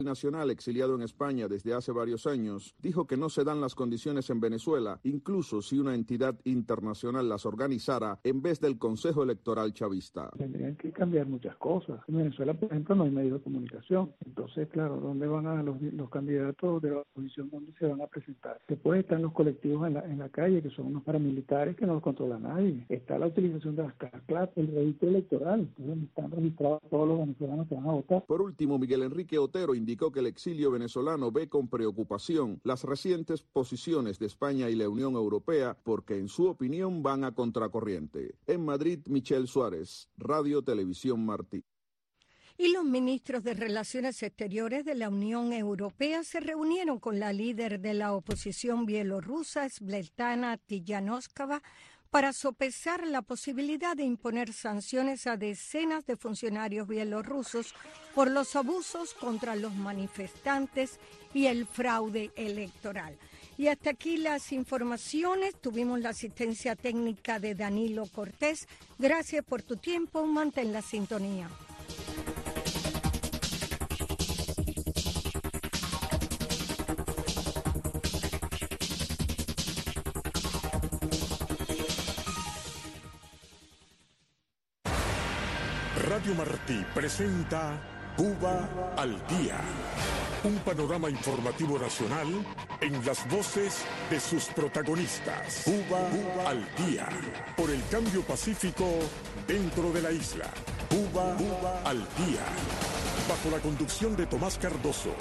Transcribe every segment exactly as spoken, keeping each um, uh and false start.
nacional, exiliado en España desde hace varios años, dijo que no se dan las condiciones en Venezuela, incluso si una entidad internacional las organizara en vez del Consejo Electoral chavista. Tendrían que cambiar muchas cosas. En Venezuela, por ejemplo, no hay medios de comunicación. Entonces, claro, ¿dónde van a los, los candidatos de la oposición? ¿Dónde se van a presentar? Después están los colectivos en la, en la calle, que son unos paramilitares que no los controla nadie. Está la utilización de las carclas, el registro electoral, donde están registrados todos los venezolanos que van a votar. Por último, Miguel Enrique Otero indicó Indicó que el exilio venezolano ve con preocupación las recientes posiciones de España y la Unión Europea porque, en su opinión, van a contracorriente. En Madrid, Michelle Suárez, Radio Televisión Martí. Y los ministros de Relaciones Exteriores de la Unión Europea se reunieron con la líder de la oposición bielorrusa, Svetlana Tikhanovskaya, para sopesar la posibilidad de imponer sanciones a decenas de funcionarios bielorrusos por los abusos contra los manifestantes y el fraude electoral. Y hasta aquí las informaciones. Tuvimos la asistencia técnica de Danilo Cortés. Gracias por tu tiempo. Mantén la sintonía. Radio Martí presenta Cuba al Día, un panorama informativo nacional en las voces de sus protagonistas. Cuba, Cuba al Día, por el cambio pacífico dentro de la isla. Cuba, Cuba al Día, bajo la conducción de Tomás Cardoso.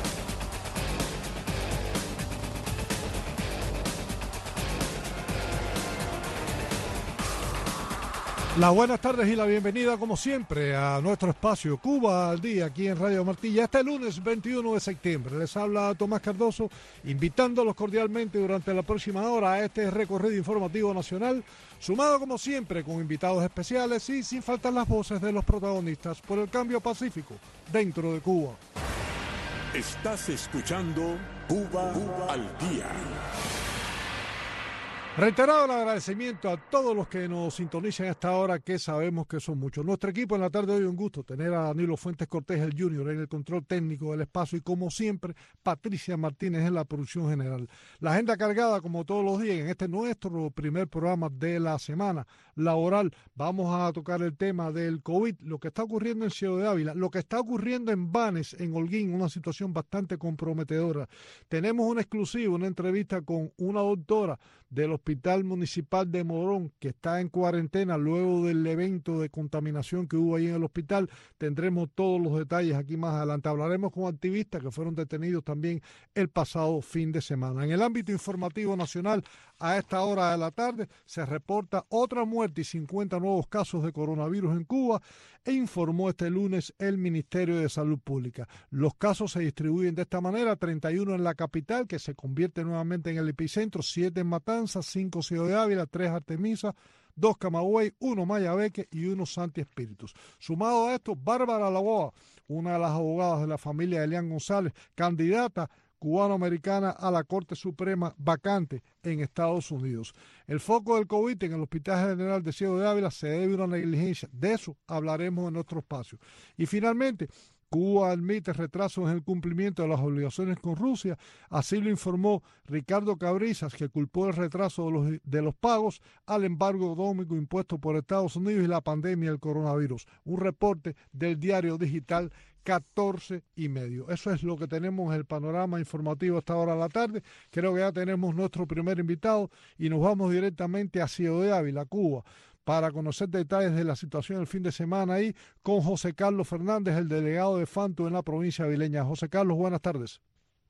Las buenas tardes y la bienvenida, como siempre, a nuestro espacio Cuba al Día, aquí en Radio Martí. Ya este lunes veintiuno de septiembre les habla Tomás Cardoso, invitándolos cordialmente durante la próxima hora a este recorrido informativo nacional, sumado como siempre con invitados especiales y sin faltar las voces de los protagonistas por el cambio pacífico dentro de Cuba. Estás escuchando Cuba, Cuba al Día. Reiterado el agradecimiento a todos los que nos sintonizan a esta hora, que sabemos que son muchos. Nuestro equipo en la tarde de hoy, un gusto tener a Danilo Fuentes Cortés, el Junior, en el control técnico del espacio y, como siempre, Patricia Martínez en la producción general. La agenda cargada, como todos los días, en este nuestro primer programa de la semana laboral. Vamos a tocar el tema del COVID, lo que está ocurriendo en Ciudad de Ávila, lo que está ocurriendo en Banes, en Holguín, una situación bastante comprometedora. Tenemos una exclusiva, una entrevista con una doctora del Hospital Municipal de Morón, que está en cuarentena luego del evento de contaminación que hubo ahí en el hospital. Tendremos todos los detalles aquí más adelante. Hablaremos con activistas que fueron detenidos también el pasado fin de semana. En el ámbito informativo nacional, a esta hora de la tarde, se reporta otra muerte y cincuenta nuevos casos de coronavirus en Cuba, e informó este lunes el Ministerio de Salud Pública. Los casos se distribuyen de esta manera: treinta y uno en la capital, que se convierte nuevamente en el epicentro, siete en Matanzas, cinco Ciudad de Ávila, tres Artemisa, dos Camagüey, uno Mayabeque y uno Santi Espíritus. Sumado a esto, Bárbara Laboa, una de las abogadas de la familia de Elian González, candidata cubanoamericana a la Corte Suprema, vacante en Estados Unidos. El foco del COVID en el Hospital General de Ciego de Ávila se debe a una negligencia. De eso hablaremos en nuestro espacio. Y finalmente, Cuba admite retrasos en el cumplimiento de las obligaciones con Rusia. Así lo informó Ricardo Cabrizas, que culpó el retraso de los, de los pagos al embargo económico impuesto por Estados Unidos y la pandemia del coronavirus. Un reporte del diario digital catorce y medio. Eso es lo que tenemos en el panorama informativo a esta hora de la tarde. Creo que ya tenemos nuestro primer invitado y nos vamos directamente a Ciego de Ávila, Cuba, para conocer detalles de la situación del fin de semana ahí con José Carlos Fernández, el delegado de Fanto en la provincia avileña. José Carlos, buenas tardes.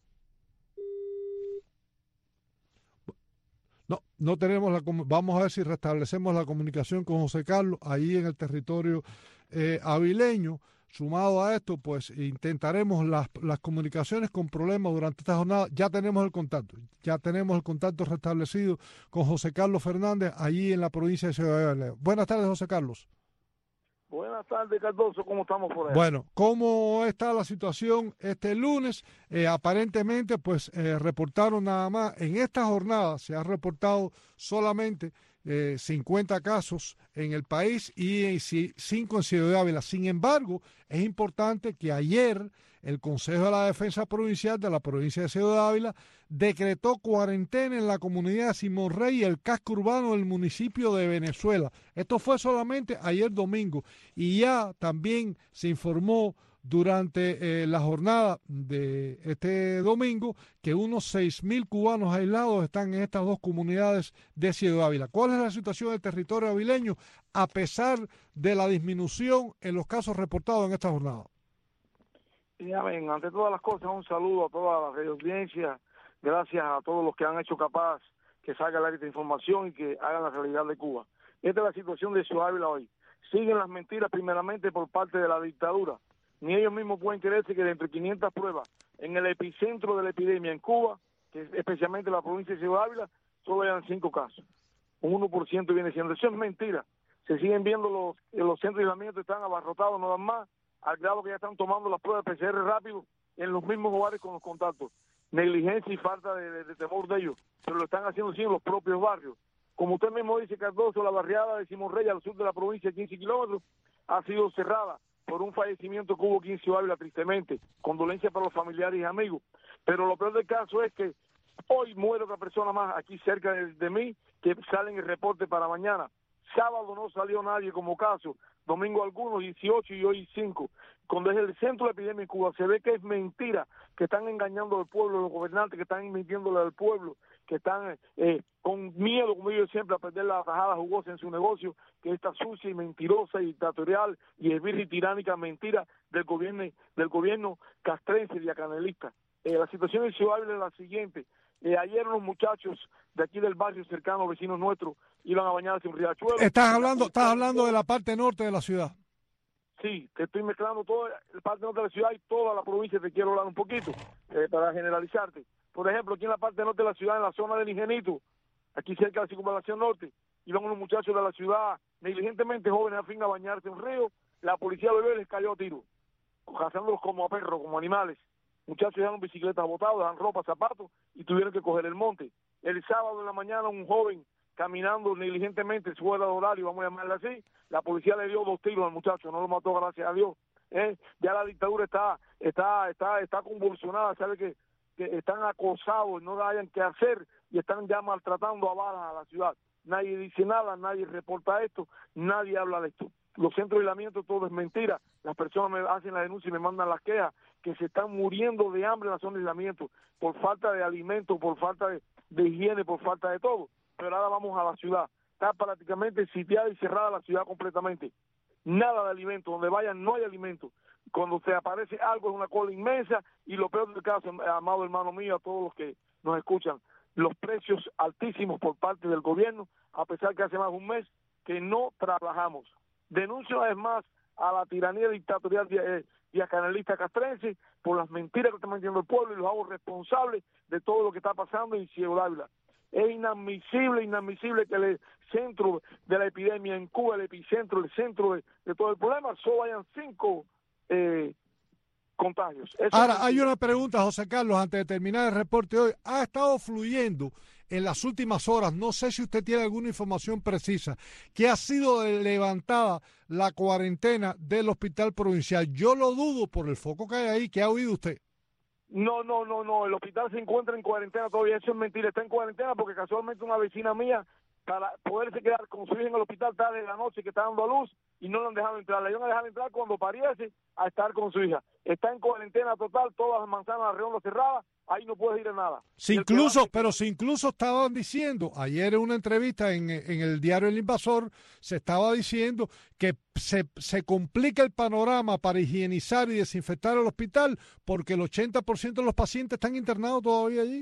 No, no tenemos la... Vamos a ver si restablecemos la comunicación con José Carlos ahí en el territorio eh, avileño. Sumado a esto, pues intentaremos las, las comunicaciones con problemas durante esta jornada. Ya tenemos el contacto, ya tenemos el contacto restablecido con José Carlos Fernández, allí en la provincia de Ciudad de Ávila. Buenas tardes, José Carlos. Buenas tardes, Cardoso, ¿cómo estamos por ahí? Bueno, ¿cómo está la situación este lunes? Eh, aparentemente, pues eh, reportaron nada más, en esta jornada se ha reportado solamente Eh, cincuenta casos en el país y cinco en Ciudad de Ávila. Sin embargo, es importante que ayer el Consejo de la Defensa Provincial de la provincia de Ciudad de Ávila decretó cuarentena en la comunidad de Simón Rey y el casco urbano del municipio de Venezuela. Esto fue solamente ayer domingo y ya también se informó durante eh, la jornada de este domingo que unos seis mil cubanos aislados están en estas dos comunidades de Ciudad Ávila. ¿Cuál es la situación del territorio avileño a pesar de la disminución en los casos reportados en esta jornada? Y amén. Ante todas las cosas, un saludo a toda la audiencia. Gracias a todos los que han hecho capaz que salga la información y que hagan la realidad de Cuba. Esta es la situación de Ciudad Ávila hoy. Siguen las mentiras primeramente por parte de la dictadura. Ni ellos mismos pueden creerse que de entre quinientas pruebas en el epicentro de la epidemia en Cuba, que es especialmente la provincia de Ciudad Ávila, solo hayan cinco casos. Un uno por ciento viene siendo. Eso es mentira. Se siguen viendo los, los centros de aislamiento, están abarrotados no dan más, al grado que ya están tomando las pruebas de P C R rápido en los mismos hogares con los contactos. Negligencia y falta de, de, de temor de ellos, pero lo están haciendo sí en los propios barrios. Como usted mismo dice, Cardoso, la barriada de Simón Rey al sur de la provincia, quince kilómetros, ha sido cerrada por un fallecimiento que hubo aquí en Ciudad Ávila, tristemente. Condolencias para los familiares y amigos. Pero lo peor del caso es que hoy muere otra persona más aquí cerca de, de mí, que sale en el reporte para mañana. Sábado no salió nadie como caso, domingo algunos, dieciocho y hoy cinco. Cuando es el centro de la epidemia en Cuba, se ve que es mentira, que están engañando al pueblo, los gobernantes que están mintiéndole al pueblo, que están eh, con miedo, como yo siempre, a perder la tajada jugosa en su negocio, que esta sucia y mentirosa y dictatorial y esbirra y tiránica mentira del gobierno del gobierno castrense y diacanelista. Eh, la situación en Ciudad Ávila es la siguiente. Eh, ayer unos muchachos de aquí del barrio cercano, vecinos nuestros, iban a bañarse en un riachuelo. Estás hablando, estás hablando de la parte norte de la ciudad. Sí, te estoy mezclando toda la parte norte de la ciudad y toda la provincia. Te quiero hablar un poquito eh, para generalizarte. Por ejemplo, aquí en la parte norte de la ciudad, en la zona del Ingenito, aquí cerca de la circunvalación norte, iban unos muchachos de la ciudad, negligentemente jóvenes, a fin a bañarse en un río. La policía lo vio y les cayó a tiro, cazándolos como a perros, como animales. Muchachos dejaron bicicletas botadas, dejaron ropa, zapatos y tuvieron que coger el monte. El sábado en la mañana un joven caminando negligentemente fuera de horario, vamos a llamarle así, la policía le dio dos tiros al muchacho, no lo mató, gracias a Dios. ¿eh? Ya la dictadura está está está está convulsionada, sabe que, que están acosados, no hayan que hacer y están ya maltratando a balas a la ciudad. Nadie dice nada, nadie reporta esto, nadie habla de esto. Los centros de aislamiento todo es mentira, las personas me hacen la denuncia y me mandan las quejas que se están muriendo de hambre en la zona de aislamiento por falta de alimento, por falta de, de higiene, por falta de todo. Pero ahora vamos a la ciudad, está prácticamente sitiada y cerrada la ciudad completamente. Nada de alimento, donde vayan no hay alimento. Cuando se aparece algo es una cola inmensa y lo peor del caso, amado hermano mío, a todos los que nos escuchan, los precios altísimos por parte del gobierno, a pesar que hace más de un mes que no trabajamos. Denuncio además a la tiranía dictatorial diacanelista castrense por las mentiras que está metiendo el pueblo y los hago responsables de todo lo que está pasando en Ciudad Ávila. Es inadmisible, inadmisible que el centro de la epidemia en Cuba, el epicentro, el centro de, de todo el problema, solo hayan cinco eh, contagios. Eso Ahora, es hay una pregunta, José Carlos, antes de terminar el reporte de hoy. Ha estado fluyendo en las últimas horas, no sé si usted tiene alguna información precisa, que ha sido levantada la cuarentena del hospital provincial. Yo lo dudo por el foco que hay ahí. ¿Qué ha oído usted? No, no, no, no, el hospital se encuentra en cuarentena todavía, eso es mentira, está en cuarentena porque casualmente una vecina mía, para poderse quedar con su hija en el hospital tarde de la noche que está dando a luz y no le han dejado entrar, le iban a dejar entrar cuando pariese a estar con su hija. Está en cuarentena total, todas las manzanas redondas cerradas, ahí no puede ir a nada. Si incluso, pero si incluso estaban diciendo, ayer en una entrevista en, en el diario El Invasor, se estaba diciendo que se, se complica el panorama para higienizar y desinfectar el hospital porque el ochenta por ciento de los pacientes están internados todavía allí.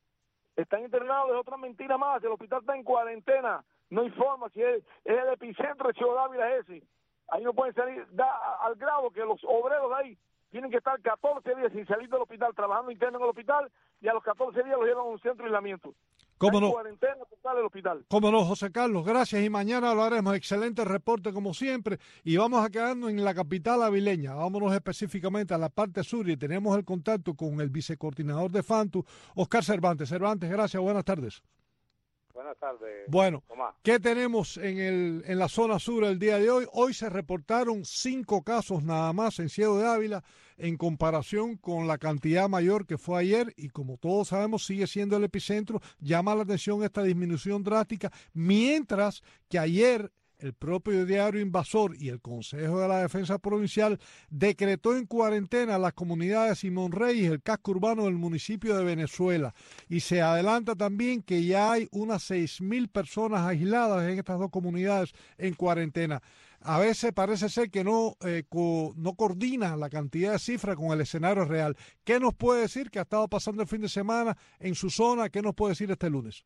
Están internados, es otra mentira más, el hospital está en cuarentena, no hay forma, si es, es el epicentro de Ciudad Ávila ese, ahí no pueden salir, da al grado que los obreros de ahí tienen que estar catorce días sin salir del hospital, trabajando interno en el hospital, y a los catorce días los llevan a un centro de aislamiento. ¿Cómo no? Cuarentena total del hospital. ¿Cómo no, José Carlos? Gracias, y mañana hablaremos. Excelente reporte como siempre, y vamos a quedarnos en la capital avileña. Vámonos específicamente a la parte sur y tenemos el contacto con el vicecoordinador de FANTU, Oscar Cervantes. Cervantes, gracias, buenas tardes. Buenas tardes. Bueno, Tomás. ¿qué tenemos en, el, en la zona sur el día de hoy? Hoy se reportaron cinco casos nada más en Ciego de Ávila. en comparación con la cantidad mayor que fue ayer y como todos sabemos sigue siendo el epicentro. Llama la atención esta disminución drástica, mientras que ayer el propio diario Invasor y el Consejo de la Defensa Provincial decretó en cuarentena las comunidades Simón Reyes, el casco urbano del municipio de Venezuela. Y se adelanta también que ya hay unas seis mil personas aisladas en estas dos comunidades en cuarentena. A veces parece ser que no, eh, co no coordina la cantidad de cifras con el escenario real. ¿Qué nos puede decir que ha estado pasando el fin de semana en su zona? ¿Qué nos puede decir este lunes?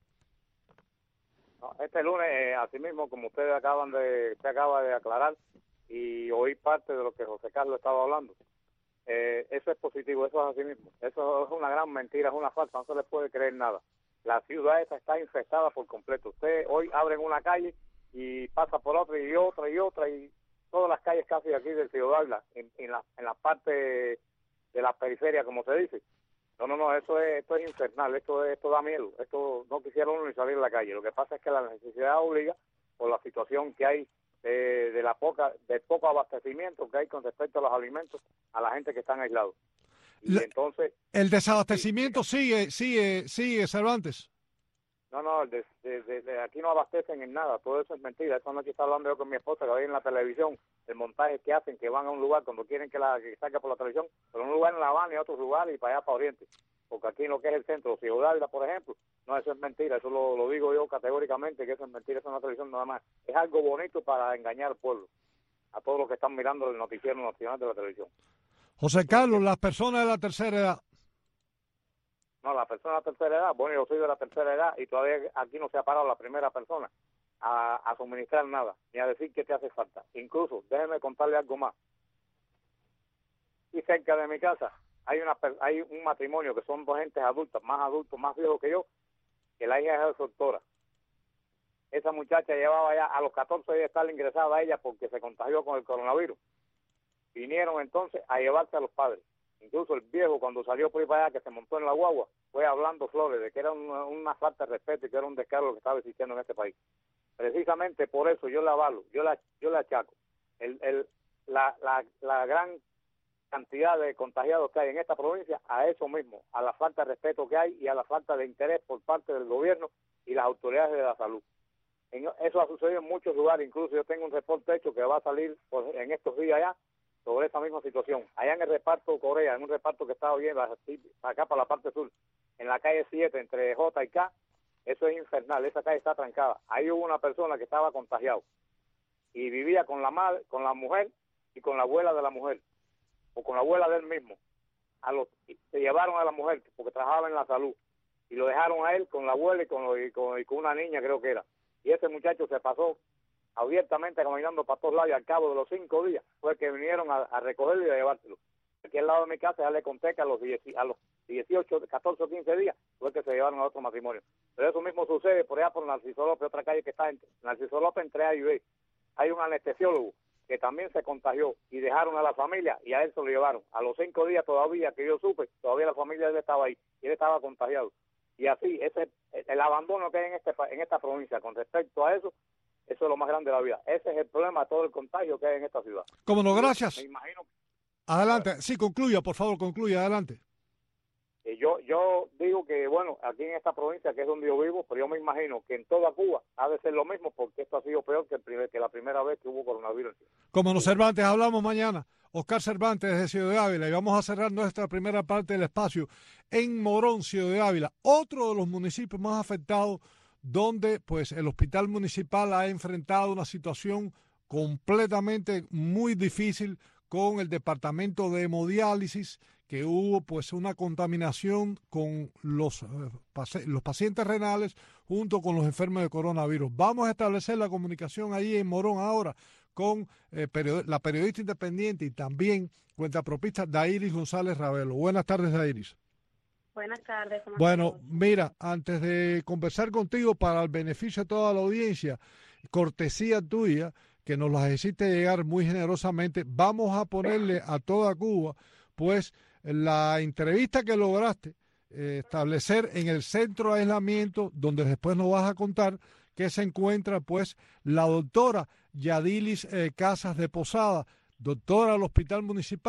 Este lunes, eh, así mismo, como ustedes acaban de, se acaba de aclarar y oí parte de lo que José Carlos estaba hablando, eh, eso es positivo, eso es así mismo. Eso es una gran mentira, es una falsa, no se le puede creer nada. La ciudad esta está infestada por completo. Usted hoy abre una calle y pasa por otra y otra y otra y todas las calles casi aquí del Ciudad Ávila, en, en, la, en la parte de la periferia, como se dice. No, no, no, eso es, esto es infernal, esto, esto da miedo, esto no quisiera uno ni salir a la calle. Lo que pasa es que la necesidad obliga, por la situación que hay eh, de la poca, del poco abastecimiento que hay con respecto a los alimentos a la gente que están aislados. Y la, entonces el desabastecimiento sí, sigue, sigue, sigue, Cervantes. No, no, de, de, de, de aquí no abastecen en nada, todo eso es mentira. Eso no que está hablando yo con mi esposa, que ve en la televisión, el montaje que hacen, que van a un lugar cuando quieren que la que salga por la televisión, pero un lugar en La Habana y otros lugares y para allá para Oriente. Porque aquí en lo que es el centro, Ciudad Ávila, por ejemplo, no, eso es mentira, eso lo, lo digo yo categóricamente, que eso es mentira, eso es una televisión nada más. Es algo bonito para engañar al pueblo, a todos los que están mirando el noticiero nacional de la televisión. José Carlos, las personas de la tercera edad. No, la persona de la tercera edad, bueno, yo soy de la tercera edad y todavía aquí no se ha parado la primera persona a, a suministrar nada, ni a decir que te hace falta. Incluso, déjeme contarle algo más. Y cerca de mi casa hay una hay un matrimonio que son dos gentes adultas, más adultos, más viejos que yo, que la hija es doctora. Esa muchacha llevaba ya a los catorce días de estar ingresada a ella porque se contagió con el coronavirus. Vinieron entonces a llevarse a los padres. Incluso el viejo, cuando salió por ahí para allá, que se montó en la guagua, fue hablando flores de que era una, una falta de respeto y que era un descaro lo que estaba existiendo en este país. Precisamente por eso yo la avalo, yo la, yo la achaco. El, el, la, la, la gran cantidad de contagiados que hay en esta provincia a eso mismo, a la falta de respeto que hay y a la falta de interés por parte del gobierno y las autoridades de la salud. En, eso ha sucedido en muchos lugares, incluso yo tengo un reporte hecho que va a salir por, en estos días ya, sobre esa misma situación. Allá en el reparto Corea, en un reparto que estaba bien acá para la parte sur, en la calle siete, entre J y K, eso es infernal, esa calle está trancada. Ahí hubo una persona que estaba contagiado y vivía con la madre, con la mujer y con la abuela de la mujer, o con la abuela del mismo. A los, se llevaron a la mujer porque trabajaba en la salud y lo dejaron a él con la abuela y con, y con, y con una niña, creo que era. Y ese muchacho se pasó abiertamente caminando para todos lados y al cabo de los cinco días fue que vinieron a, a recogerlo y a llevárselo. Aquí al lado de mi casa ya le conté que a los, diez, a los dieciocho, catorce o quince días fue que se llevaron a otro matrimonio. Pero eso mismo sucede por allá por Narciso López, otra calle que está en Narciso López entre A y B. Hay un anestesiólogo que también se contagió y dejaron a la familia y a él se lo llevaron. A los cinco días todavía que yo supe, todavía la familia de él estaba ahí y él estaba contagiado. Y así, ese el abandono que hay en, este, en esta provincia con respecto a eso, eso es lo más grande de la vida. Ese es el problema de todo el contagio que hay en esta ciudad. Cómo no, gracias. Me imagino. Adelante, sí, concluya, por favor, concluya, adelante. Eh, yo yo digo que, bueno, aquí en esta provincia, que es donde yo vivo, pero yo me imagino que en toda Cuba ha de ser lo mismo, porque esto ha sido peor que, el primer, que la primera vez que hubo coronavirus. Como no, Cervantes, hablamos mañana. Oscar Cervantes desde Ciudad de Ávila, y vamos a cerrar nuestra primera parte del espacio en Morón, Ciudad de Ávila, otro de los municipios más afectados, donde pues el hospital municipal ha enfrentado una situación completamente muy difícil con el departamento de hemodiálisis, que hubo pues una contaminación con los, eh, los pacientes renales junto con los enfermos de coronavirus. Vamos a establecer la comunicación ahí en Morón ahora con eh, period la periodista independiente y también cuentapropista Dairis González Ravelo. Buenas tardes, Dairis. Buenas tardes. Bueno, mira, antes de conversar contigo para el beneficio de toda la audiencia, cortesía tuya, que nos las hiciste llegar muy generosamente, vamos a ponerle a toda Cuba, pues, la entrevista que lograste eh, establecer en el centro de aislamiento, donde después nos vas a contar que se encuentra, pues, la doctora Yadilis eh, Casas de Posada, doctora del Hospital Municipal,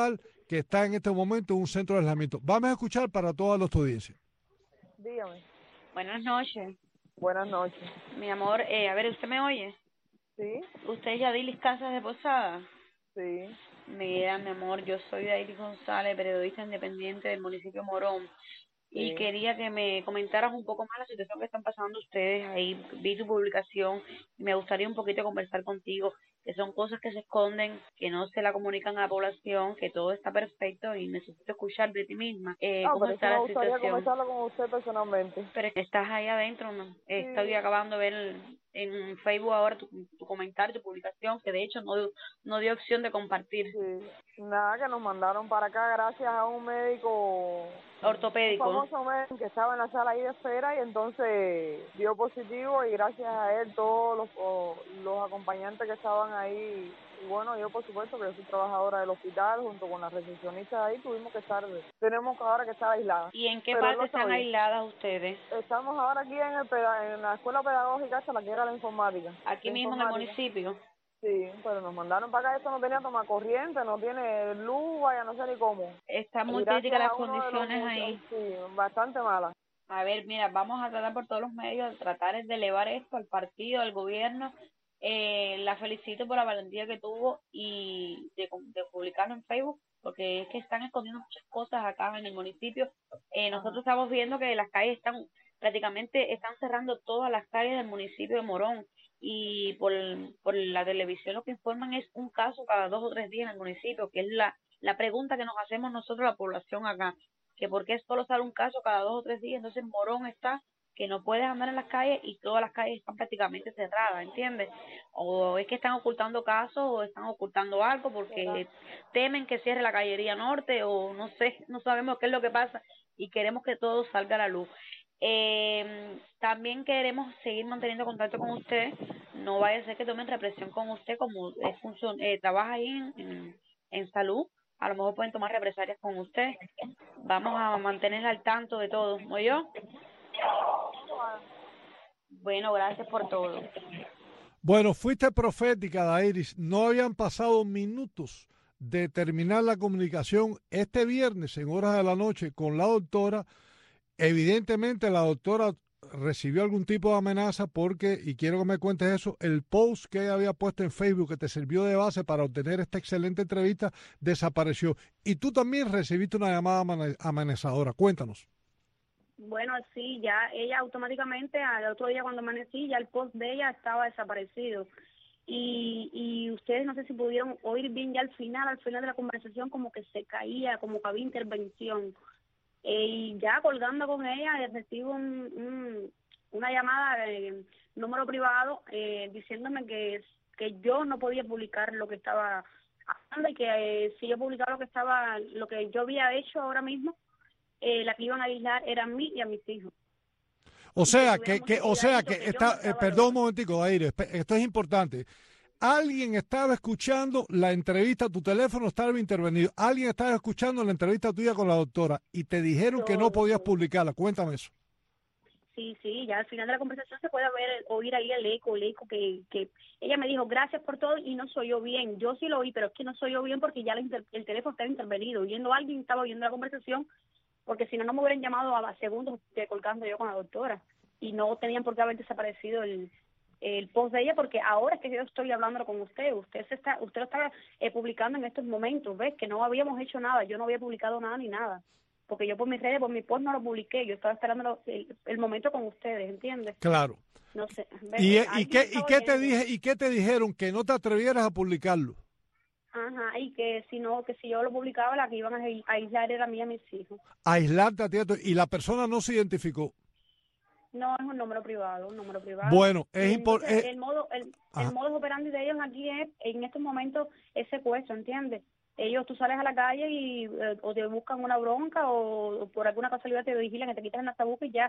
que está en este momento en un centro de aislamiento. Vamos a escuchar para toda nuestra audiencia. Dígame. Buenas noches. Buenas noches. Mi amor, eh, a ver, ¿usted me oye? Sí. ¿Usted es Yadilis Casas de Posada? Sí. Mira, mi amor, yo soy Yadilis González, periodista independiente del municipio Morón. Y Sí. quería que me comentaras un poco más la situación que están pasando ustedes ahí. Vi tu publicación y me gustaría un poquito conversar contigo, que son cosas que se esconden, que no se la comunican a la población, que todo está perfecto y necesito escuchar de ti misma. Eh, No, ¿Cómo pero está eso la me gustaría situación? conversarlo con usted personalmente. Pero es que estás ahí adentro, ¿no? Sí. Estoy acabando de ver en Facebook ahora tu, tu comentario, tu publicación, que de hecho no, no dio opción de compartir. Sí. Nada, que nos mandaron para acá gracias a un médico ortopédico, un famoso médico que estaba en la sala ahí de espera y entonces dio positivo y gracias a él todos los, los acompañantes que estaban ahí, y bueno, yo por supuesto que yo soy trabajadora del hospital junto con la recepcionista ahí, tuvimos que estar, tenemos ahora que estar aisladas. ¿Y en qué Pero parte no están sabía. aisladas ustedes? Estamos ahora aquí en el peda- en la escuela pedagógica, hasta la que era la informática. Aquí La mismo en el informática. municipio. Sí, pero nos mandaron para acá, esto no tenía toma corriente, no tiene luz, vaya, no sé ni cómo. Están muy Y gracias críticas las a uno de los condiciones muchachos- ahí. Sí, bastante malas. A ver, mira, vamos a tratar por todos los medios de tratar de elevar esto al partido, al gobierno. Eh, la felicito por la valentía que tuvo y de, de publicarlo en Facebook, porque es que están escondiendo muchas cosas acá en el municipio. Eh, nosotros estamos viendo que las calles están, prácticamente están cerrando todas las calles del municipio de Morón. Y por, por la televisión lo que informan es un caso cada dos o tres días en el municipio, que es la, la pregunta que nos hacemos nosotros, la población acá, que por qué solo sale un caso cada dos o tres días. Entonces Morón está que no puedes andar en las calles y todas las calles están prácticamente cerradas, ¿entiendes? O es que están ocultando casos o están ocultando algo porque temen que cierre la callería norte o no sé, no sabemos qué es lo que pasa y queremos que todo salga a la luz. Eh, también queremos seguir manteniendo contacto con usted, no vaya a ser que tomen represión con usted como es función, eh, trabaja ahí en, en, en salud, a lo mejor pueden tomar represalias con usted. Vamos a mantenerla al tanto de todo, ¿no yo? Bueno, gracias por todo. Bueno, fuiste profética, Dairis. No habían pasado minutos de terminar la comunicación este viernes en horas de la noche con la doctora. Evidentemente la doctora recibió algún tipo de amenaza porque, y quiero que me cuentes eso, el post que ella había puesto en Facebook que te sirvió de base para obtener esta excelente entrevista desapareció. Y tú también recibiste una llamada amenazadora. Cuéntanos. Bueno, sí, ya ella automáticamente, al otro día cuando amanecí, ya el post de ella estaba desaparecido. Y, y ustedes no sé si pudieron oír bien ya al final, al final de la conversación como que se caía, como que había intervención. Eh, y ya colgando con ella recibo un, un, una llamada de número privado eh, diciéndome que, que yo no podía publicar lo que estaba haciendo y que eh, si yo publicaba lo que estaba, lo que yo había hecho ahora mismo, eh, la que iban a aislar era a mí y a mis hijos. O sea, que, que, o sea, que, que está, eh, perdón un momentico, Daire, esto es importante. Alguien estaba escuchando la entrevista, tu teléfono estaba intervenido, alguien estaba escuchando la entrevista tuya con la doctora y te dijeron todo, que no podías todo. publicarla. Cuéntame eso. Sí, sí, ya al final de la conversación se puede ver, oír ahí el eco, el eco que, que ella me dijo gracias por todo y no soy yo bien. Yo sí lo oí, pero es que no soy yo bien porque ya el, el teléfono estaba intervenido. Oyendo a alguien estaba oyendo la conversación, porque si no, no me hubieran llamado a segundos de colgando yo con la doctora y no tenían por qué haber desaparecido el el post de ella, porque ahora es que yo estoy hablando con usted, usted se está, usted lo está eh, publicando en estos momentos, ves que no habíamos hecho nada, yo no había publicado nada ni nada, porque yo por mis redes, por mi post no lo publiqué, yo estaba esperando el, el momento con ustedes, ¿entiendes? Claro. No sé. ¿ves? ¿Y, y qué y qué te dije y qué te dijeron que no te atrevieras a publicarlo? Ajá, y que si no, que si yo lo publicaba, la que iban a aislar era a mí y a mis hijos. Aislarte a ti y la persona no se identificó. No, es un número privado, un número privado. Bueno, es importante. El modo, el, el modo operandi de ellos aquí es, en estos momentos, es secuestro, ¿entiendes? Ellos, tú sales a la calle y eh, o te buscan una bronca o, o por alguna casualidad te vigilan, que te quitan la tabuca y ya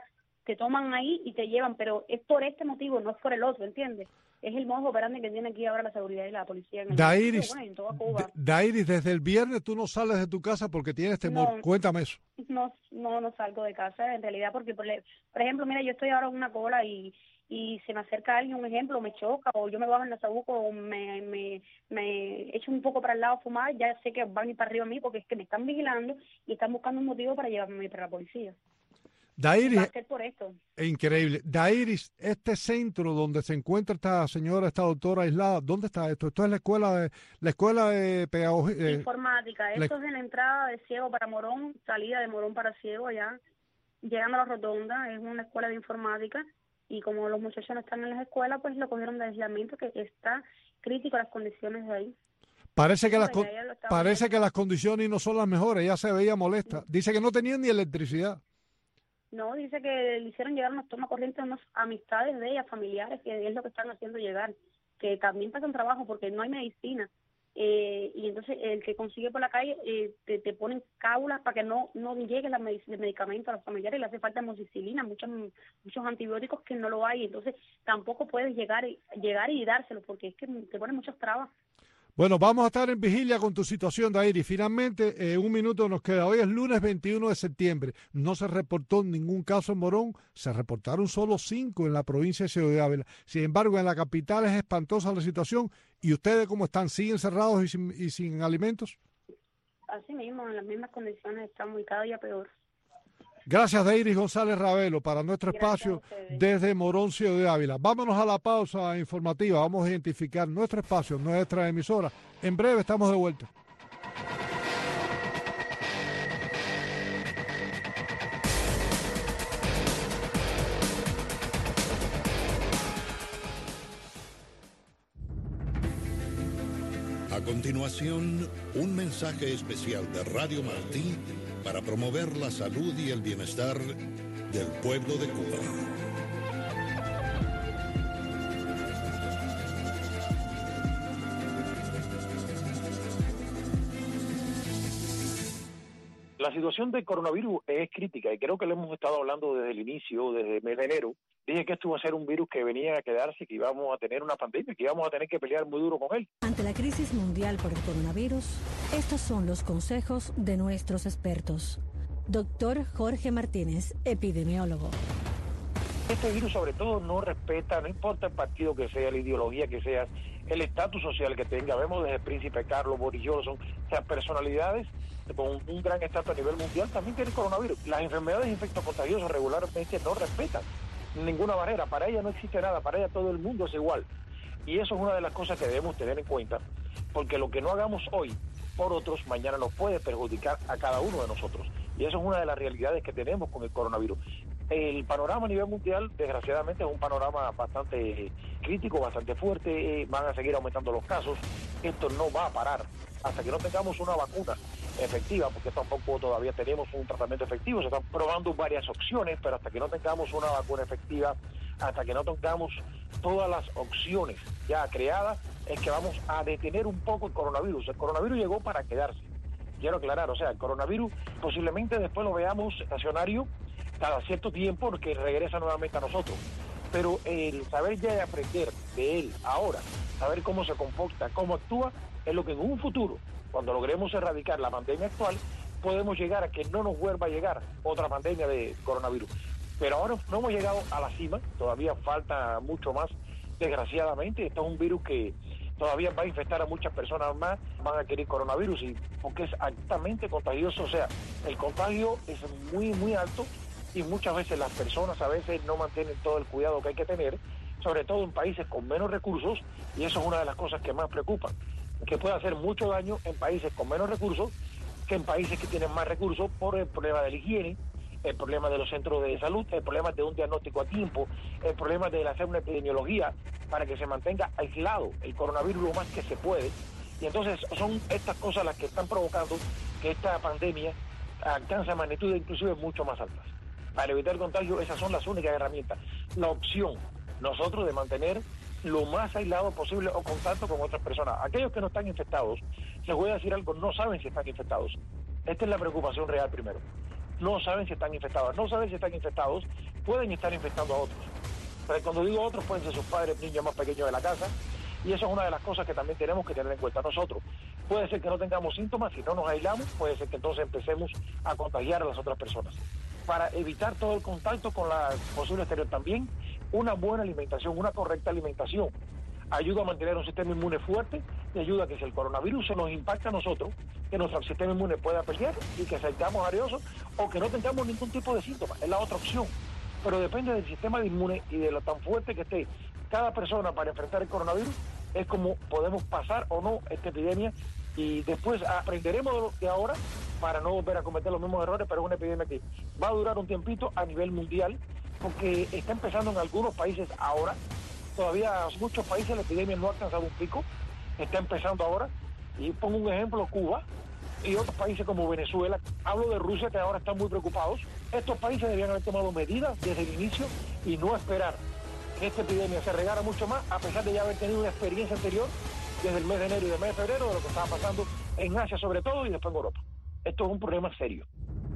te toman ahí y te llevan, pero es por este motivo, no es por el otro, ¿entiendes? Es el modo operandi que tiene aquí ahora la seguridad y la policía en el Dairis, bueno, en toda Cuba. Dairis, desde el viernes tú no sales de tu casa porque tienes temor. No, Cuéntame eso. No, no, no salgo de casa en realidad porque, por, por ejemplo, mira, yo estoy ahora en una cola y y se me acerca alguien, un ejemplo, me choca o yo me bajo en la Nazabuco o me, me, me echo un poco para el lado a fumar, ya sé que van a ir para arriba a mí porque es que me están vigilando y están buscando un motivo para llevarme para la policía. Dairis, va a ser por esto. Increíble. Dairis, este centro donde se encuentra esta señora, esta doctora aislada, ¿dónde está esto? Esto es la escuela de la escuela de pedagogía. Eh, Informática. Esto la... es en la entrada de Ciego para Morón, salida de Morón para Ciego allá, llegando a la rotonda, es una escuela de informática. Y como los muchachos no están en las escuelas, pues lo cogieron de aislamiento, que está crítico las condiciones de ahí. Parece que, las, parece que las condiciones no son las mejores, ella se veía molesta. Dice que no tenían ni electricidad. No, dice que le hicieron llegar unos tomas corrientes a unas amistades de ella, familiares, que es lo que están haciendo llegar, que también pasan trabajo porque no hay medicina. Eh, y entonces el que consigue por la calle eh, te, te ponen cábulas para que no no llegue la medic el medicamento a los familiares, le hace falta amoxicilina, muchos muchos antibióticos que no lo hay, entonces tampoco puedes llegar llegar y dárselo porque es que te ponen muchas trabas. Bueno, vamos a estar en vigilia con tu situación, Dairis. Finalmente, eh, un minuto nos queda. Hoy es lunes veintiuno de septiembre. No se reportó ningún caso en Morón. Se reportaron solo cinco en la provincia de Ciudad de Ávila. Sin embargo, en la capital es espantosa la situación. ¿Y ustedes cómo están? ¿Siguen cerrados y sin, y sin alimentos? Así mismo, en las mismas condiciones estamos y cada día peor. Gracias, Dairis González Ravelo, para nuestro espacio desde Morón, Ciudad de Ávila. Vámonos a la pausa informativa. Vamos a identificar nuestro espacio, nuestra emisora. En breve estamos de vuelta. A continuación, un mensaje especial de Radio Martí para promover la salud y el bienestar del pueblo de Cuba. La situación del coronavirus es crítica y creo que lo hemos estado hablando desde el inicio, desde el mes de enero. Dije que esto iba a ser un virus que venía a quedarse, que íbamos a tener una pandemia, que íbamos a tener que pelear muy duro con él. Ante la crisis mundial por el coronavirus, estos son los consejos de nuestros expertos. Doctor Jorge Martínez, epidemiólogo. Este virus sobre todo no respeta, no importa el partido que sea, la ideología que sea, el estatus social que tenga. Vemos desde el príncipe Carlos, Boris Johnson, o sea, personalidades con un gran estatus a nivel mundial también tienen coronavirus. Las enfermedades infectocontagiosas regularmente no respetan ninguna barrera, para ella no existe nada, para ella todo el mundo es igual. Y eso es una de las cosas que debemos tener en cuenta, porque lo que no hagamos hoy por otros, mañana nos puede perjudicar a cada uno de nosotros. Y eso es una de las realidades que tenemos con el coronavirus. El panorama a nivel mundial, desgraciadamente, es un panorama bastante crítico, bastante fuerte. Van a seguir aumentando los casos. Esto no va a parar hasta que no tengamos una vacuna efectiva, porque tampoco todavía tenemos un tratamiento efectivo. Se están probando varias opciones, pero hasta que no tengamos una vacuna efectiva, hasta que no tengamos todas las opciones ya creadas, es que vamos a detener un poco el coronavirus. El coronavirus llegó para quedarse. Quiero aclarar, o sea, el coronavirus posiblemente después lo veamos estacionario cada cierto tiempo porque regresa nuevamente a nosotros. Pero el saber ya y aprender de él ahora, saber cómo se comporta, cómo actúa, es lo que en un futuro, cuando logremos erradicar la pandemia actual, podemos llegar a que no nos vuelva a llegar otra pandemia de coronavirus. Pero ahora no hemos llegado a la cima, todavía falta mucho más, desgraciadamente. Esto es un virus que todavía va a infectar a muchas personas más, van a adquirir coronavirus, y porque es altamente contagioso, o sea, el contagio es muy, muy alto, y muchas veces las personas a veces no mantienen todo el cuidado que hay que tener, sobre todo en países con menos recursos, y eso es una de las cosas que más preocupan, que puede hacer mucho daño en países con menos recursos que en países que tienen más recursos, por el problema de la higiene, el problema de los centros de salud, el problema de un diagnóstico a tiempo, el problema de hacer una epidemiología para que se mantenga aislado el coronavirus lo más que se puede. Y entonces son estas cosas las que están provocando que esta pandemia alcance magnitudes inclusive mucho más altas. Para evitar el contagio, esas son las únicas herramientas. La opción, nosotros, de mantener lo más aislado posible o contacto con otras personas. Aquellos que no están infectados, les voy a decir algo, no saben si están infectados. Esta es la preocupación real primero. No saben si están infectados. No saben si están infectados pueden estar infectando a otros. Pero cuando digo otros, pueden ser sus padres, niños más pequeños de la casa, y eso es una de las cosas que también tenemos que tener en cuenta nosotros. Puede ser que no tengamos síntomas, si no nos aislamos, puede ser que entonces empecemos a contagiar a las otras personas. Para evitar todo el contacto con la posible exterior también, una buena alimentación, una correcta alimentación, ayuda a mantener un sistema inmune fuerte y ayuda a que si el coronavirus se nos impacta a nosotros, que nuestro sistema inmune pueda pelear y que salgamos areosos o que no tengamos ningún tipo de síntomas. Es la otra opción. Pero depende del sistema de inmune y de lo tan fuerte que esté cada persona para enfrentar el coronavirus, es como podemos pasar o no esta epidemia, y después aprenderemos de ahora para no volver a cometer los mismos errores, pero es una epidemia que va a durar un tiempito a nivel mundial, porque está empezando en algunos países ahora, todavía en muchos países la epidemia no ha alcanzado un pico, está empezando ahora, y pongo un ejemplo, Cuba y otros países como Venezuela, hablo de Rusia que ahora están muy preocupados. Estos países debían haber tomado medidas desde el inicio y no esperar que esta epidemia se regara mucho más, a pesar de ya haber tenido una experiencia anterior desde el mes de enero y del mes de febrero de lo que estaba pasando en Asia sobre todo y después en Europa. Esto es un problema serio.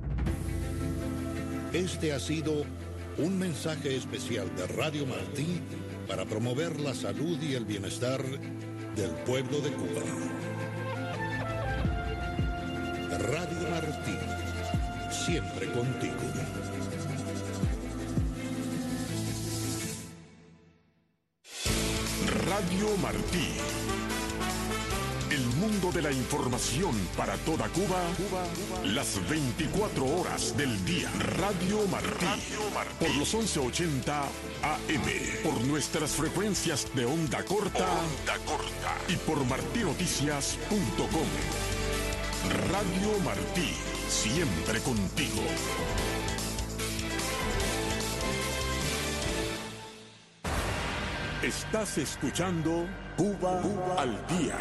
Este ha sido un mensaje especial de Radio Martí para promover la salud y el bienestar del pueblo de Cuba. Radio Martí, siempre contigo. Radio Martí. El mundo de la información para toda Cuba, las veinticuatro horas del día. Radio Martí. Por los once ochenta A M. Por nuestras frecuencias de onda corta. Onda corta. Y por martí noticias punto com. Radio Martí. Siempre contigo. Estás escuchando Cuba, Cuba al Día.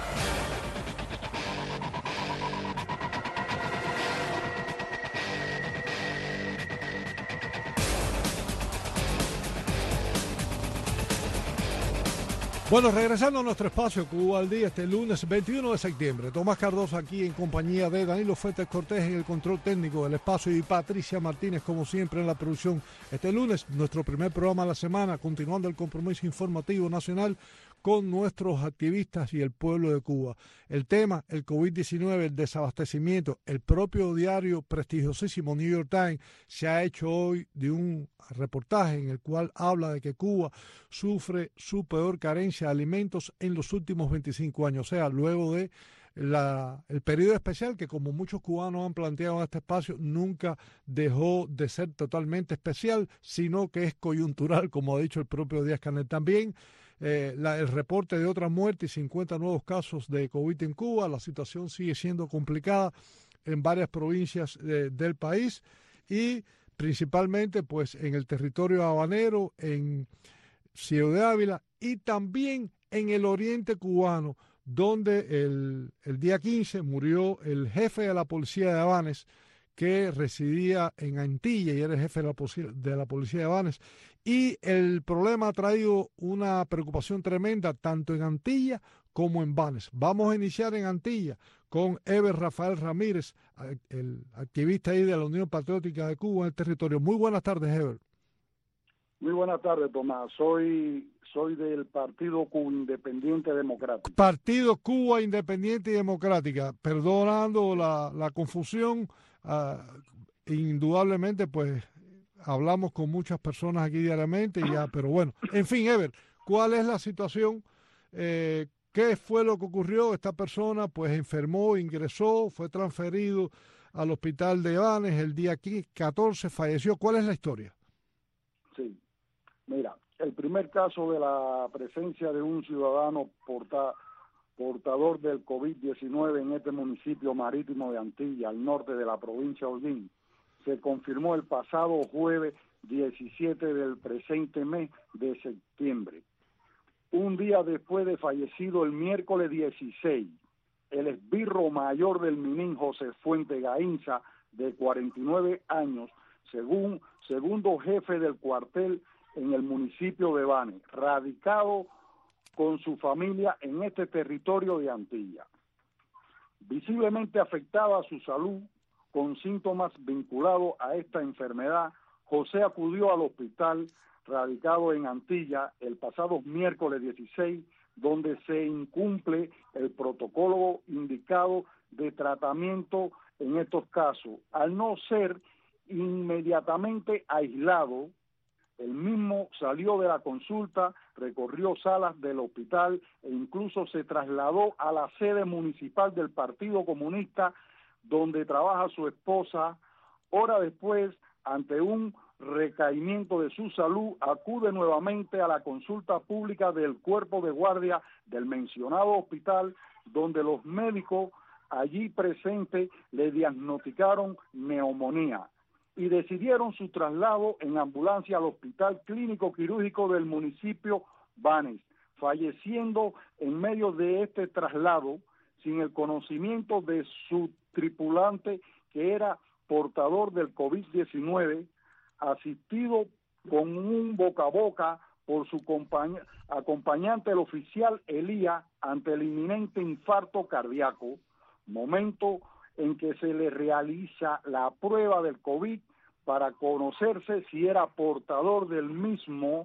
Bueno, regresando a nuestro espacio Cuba al Día este lunes veintiuno de septiembre. Tomás Cardoso aquí en compañía de Danilo Fuentes Cortés en el control técnico del espacio y Patricia Martínez como siempre en la producción. Este lunes nuestro primer programa de la semana, continuando el compromiso informativo nacional con nuestros activistas y el pueblo de Cuba. El tema, el COVID diecinueve, el desabastecimiento, el propio diario prestigiosísimo New York Times se ha hecho hoy de un reportaje en el cual habla de que Cuba sufre su peor carencia de alimentos en los últimos veinticinco años, o sea, luego de la, el periodo especial que, como muchos cubanos han planteado en este espacio, nunca dejó de ser totalmente especial, sino que es coyuntural, como ha dicho el propio Díaz-Canel. También eh, la, el reporte de otra muerte y cincuenta nuevos casos de COVID en Cuba. La situación sigue siendo complicada en varias provincias eh, del país y principalmente pues en el territorio habanero, en Ciego de Ávila y también en el oriente cubano, donde el, el día quince murió el jefe de la policía de Habanes, que residía en Antilla y era el jefe de la, de la policía de Habanes. Y el problema ha traído una preocupación tremenda tanto en Antilla como en Banes. Vamos a iniciar en Antilla con Eber Rafael Ramírez, el activista ahí de la Unión Patriótica de Cuba en el territorio. Muy buenas tardes, Eber. Muy buenas tardes, Tomás. Soy soy del Partido Cuba Independiente Democrático. Partido Cuba Independiente y Democrática. Perdonando la, la confusión, uh, indudablemente, pues, hablamos con muchas personas aquí diariamente, ya, pero bueno. En fin, Eber, ¿cuál es la situación? Eh, ¿Qué fue lo que ocurrió? Esta persona, pues, enfermó, ingresó, fue transferido al hospital de Habanes el día catorce, falleció. ¿Cuál es la historia? Sí. Mira, el primer caso de la presencia de un ciudadano porta, portador del COVID diecinueve en este municipio marítimo de Antilla, al norte de la provincia de Holguín, se confirmó el pasado jueves diecisiete del presente mes de septiembre. Un día después de fallecido el miércoles dieciséis, el esbirro mayor del Minín, José Fuente Gainza, de cuarenta y nueve años, según segundo jefe del cuartel en el municipio de Banes, radicado con su familia en este territorio de Antilla. Visiblemente afectada a su salud, con síntomas vinculados a esta enfermedad, José acudió al hospital radicado en Antilla el pasado miércoles dieciséis, donde se incumple el protocolo indicado de tratamiento en estos casos. Al no ser inmediatamente aislado, el mismo salió de la consulta, recorrió salas del hospital e incluso se trasladó a la sede municipal del Partido Comunista, donde trabaja su esposa. Hora después, ante un recaimiento de su salud, acude nuevamente a la consulta pública del cuerpo de guardia del mencionado hospital, donde los médicos allí presentes le diagnosticaron neumonía y decidieron su traslado en ambulancia al Hospital Clínico Quirúrgico del municipio Banes, falleciendo en medio de este traslado sin el conocimiento de su tripulante, que era portador del COVID diecinueve, asistido con un boca a boca por su compañ- acompañante, el oficial Elías, ante el inminente infarto cardíaco, momento en que se le realiza la prueba del COVID para conocerse si era portador del mismo,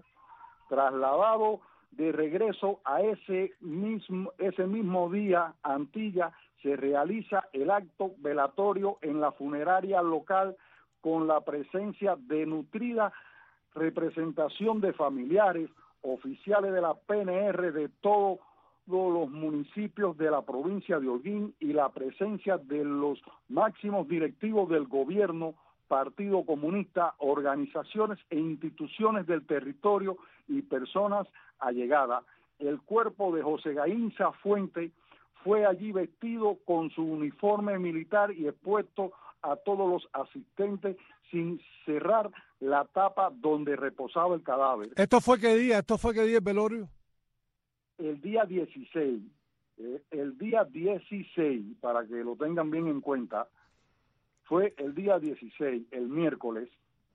trasladado de regreso a ese mismo, ese mismo día, Antilla, se realiza el acto velatorio en la funeraria local con la presencia de nutrida representación de familiares, oficiales de la P N R de todos los municipios de la provincia de Holguín y la presencia de los máximos directivos del gobierno, Partido Comunista, organizaciones e instituciones del territorio y personas allegadas. El cuerpo de José Gainza Fuente fue allí vestido con su uniforme militar y expuesto a todos los asistentes sin cerrar la tapa donde reposaba el cadáver. ¿Esto fue qué día? ¿Esto fue qué día el velorio? El día dieciséis, eh, el día dieciséis, para que lo tengan bien en cuenta, fue el día dieciséis, el miércoles.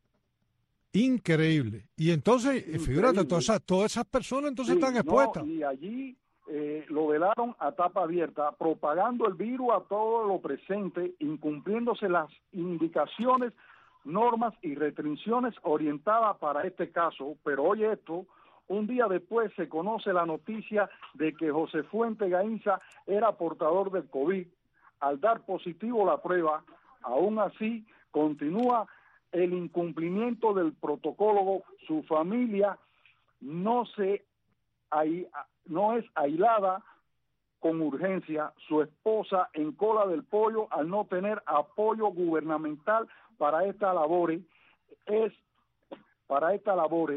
Increíble. Y entonces, Increíble. figúrate, todas esas, todas esas personas entonces sí, están expuestas. No, y allí eh, lo velaron a tapa abierta, propagando el virus a todo lo presente, incumpliéndose las indicaciones, normas y restricciones orientadas para este caso. Pero oye esto, un día después se conoce la noticia de que José Fuente Gainza era portador del COVID. Al dar positivo la prueba, aún así continúa el incumplimiento del protocolo. Su familia no se no es aislada con urgencia. Su esposa en cola del pollo al no tener apoyo gubernamental para esta labor es para esta labor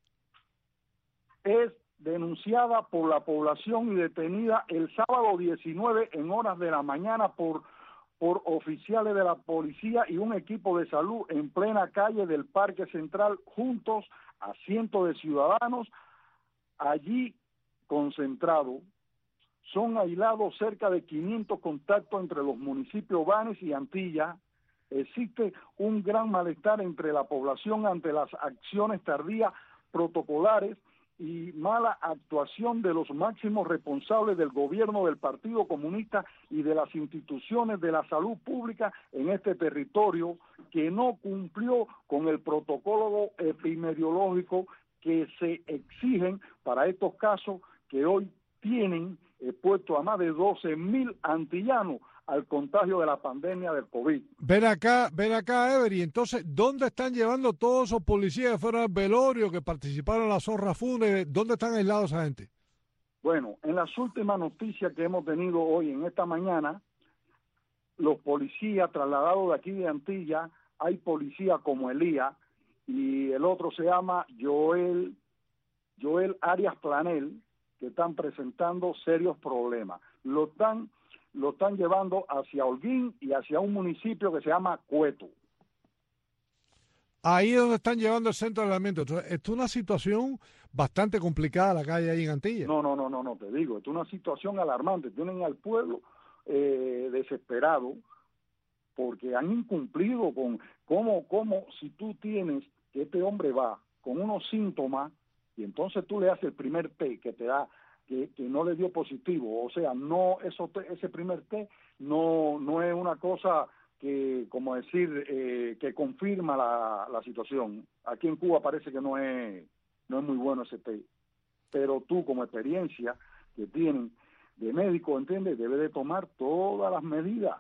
es denunciada por la población y detenida el sábado diecinueve en horas de la mañana por por oficiales de la policía y un equipo de salud en plena calle del Parque Central, juntos a cientos de ciudadanos allí concentrados. Son aislados cerca de quinientos contactos entre los municipios Banes y Antilla. Existe un gran malestar entre la población ante las acciones tardías protocolares y mala actuación de los máximos responsables del gobierno del Partido Comunista y de las instituciones de la salud pública en este territorio, que no cumplió con el protocolo epidemiológico que se exigen para estos casos, que hoy tienen expuesto a más de doce mil antillanos al contagio de la pandemia del COVID. Ven acá, ven acá, Every. Entonces, ¿dónde están llevando todos esos policías que fueron al velorio, que participaron en la zorra fúnebre? ¿Dónde están aislados esa gente? Bueno, en las últimas noticias que hemos tenido hoy, en esta mañana, los policías trasladados de aquí de Antilla, hay policías como Elías, y el otro se llama Joel, Joel Arias Planel, que están presentando serios problemas. Lo están lo están llevando hacia Holguín y hacia un municipio que se llama Cueto. Ahí es donde están llevando el centro de aislamiento. Entonces, esto es una situación bastante complicada, la calle ahí en Antilla. No, no, no, no, no, te digo, esto es una situación alarmante. Tienen al pueblo eh, desesperado porque han incumplido con cómo, cómo si tú tienes que este hombre va con unos síntomas y entonces tú le haces el primer test que te da Que, que no le dio positivo, o sea, no eso ese primer test no no es una cosa que como decir, eh, que confirma la, la situación. Aquí en Cuba parece que no es, no es muy bueno ese té, pero tú como experiencia que tienen de médico, ¿entiendes? Debe de tomar todas las medidas.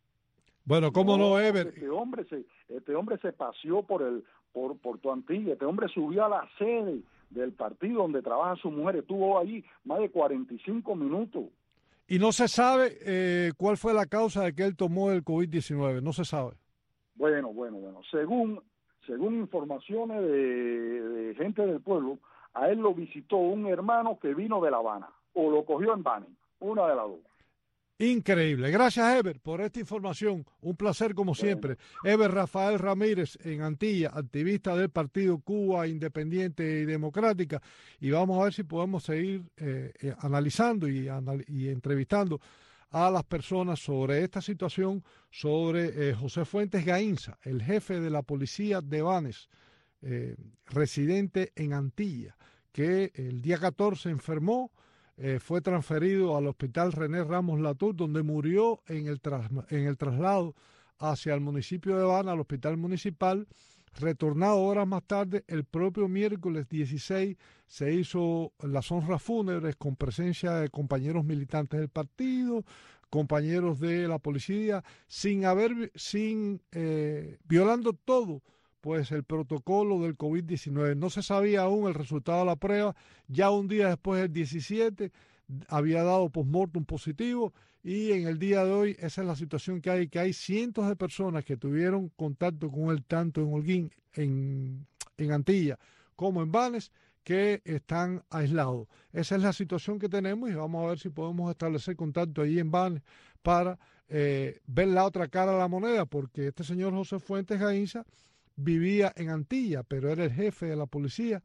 Bueno, ¿cómo no, no Ever? Este hombre se, este hombre se paseó por el, por, por tu Antilla, este hombre subió a la sede del partido donde trabaja su mujer, estuvo allí más de cuarenta y cinco minutos. Y no se sabe eh, cuál fue la causa de que él tomó el COVID diecinueve, no se sabe. Bueno, bueno, bueno, según, según informaciones de, de gente del pueblo, a él lo visitó un hermano que vino de La Habana, o lo cogió en Bani, una de las dos. Increíble. Gracias, Ever, por esta información. Un placer como siempre. Bueno. Ever Rafael Ramírez en Antilla, activista del Partido Cuba Independiente y Democrática. Y vamos a ver si podemos seguir eh, eh, analizando y, anal y entrevistando a las personas sobre esta situación, sobre eh, José Fuentes Gainza, el jefe de la policía de Banes, eh, residente en Antilla, que el día catorce enfermó. Eh, fue transferido al hospital René Ramos Latour, donde murió en el, tras, en el traslado hacia el municipio de Habana, al hospital municipal. Retornado horas más tarde, el propio miércoles dieciséis, se hizo las honras fúnebres con presencia de compañeros militantes del partido, compañeros de la policía, sin haber, sin eh, violando todo pues el protocolo del COVID diecinueve. No se sabía aún el resultado de la prueba. Ya un día después, el diecisiete, había dado postmortem positivo, y en el día de hoy esa es la situación que hay, que hay cientos de personas que tuvieron contacto con él, tanto en Holguín, en, en Antilla, como en Banes, que están aislados. Esa es la situación que tenemos, y vamos a ver si podemos establecer contacto allí en Banes para eh, ver la otra cara de la moneda, porque este señor José Fuentes Gainza vivía en Antilla, pero era el jefe de la policía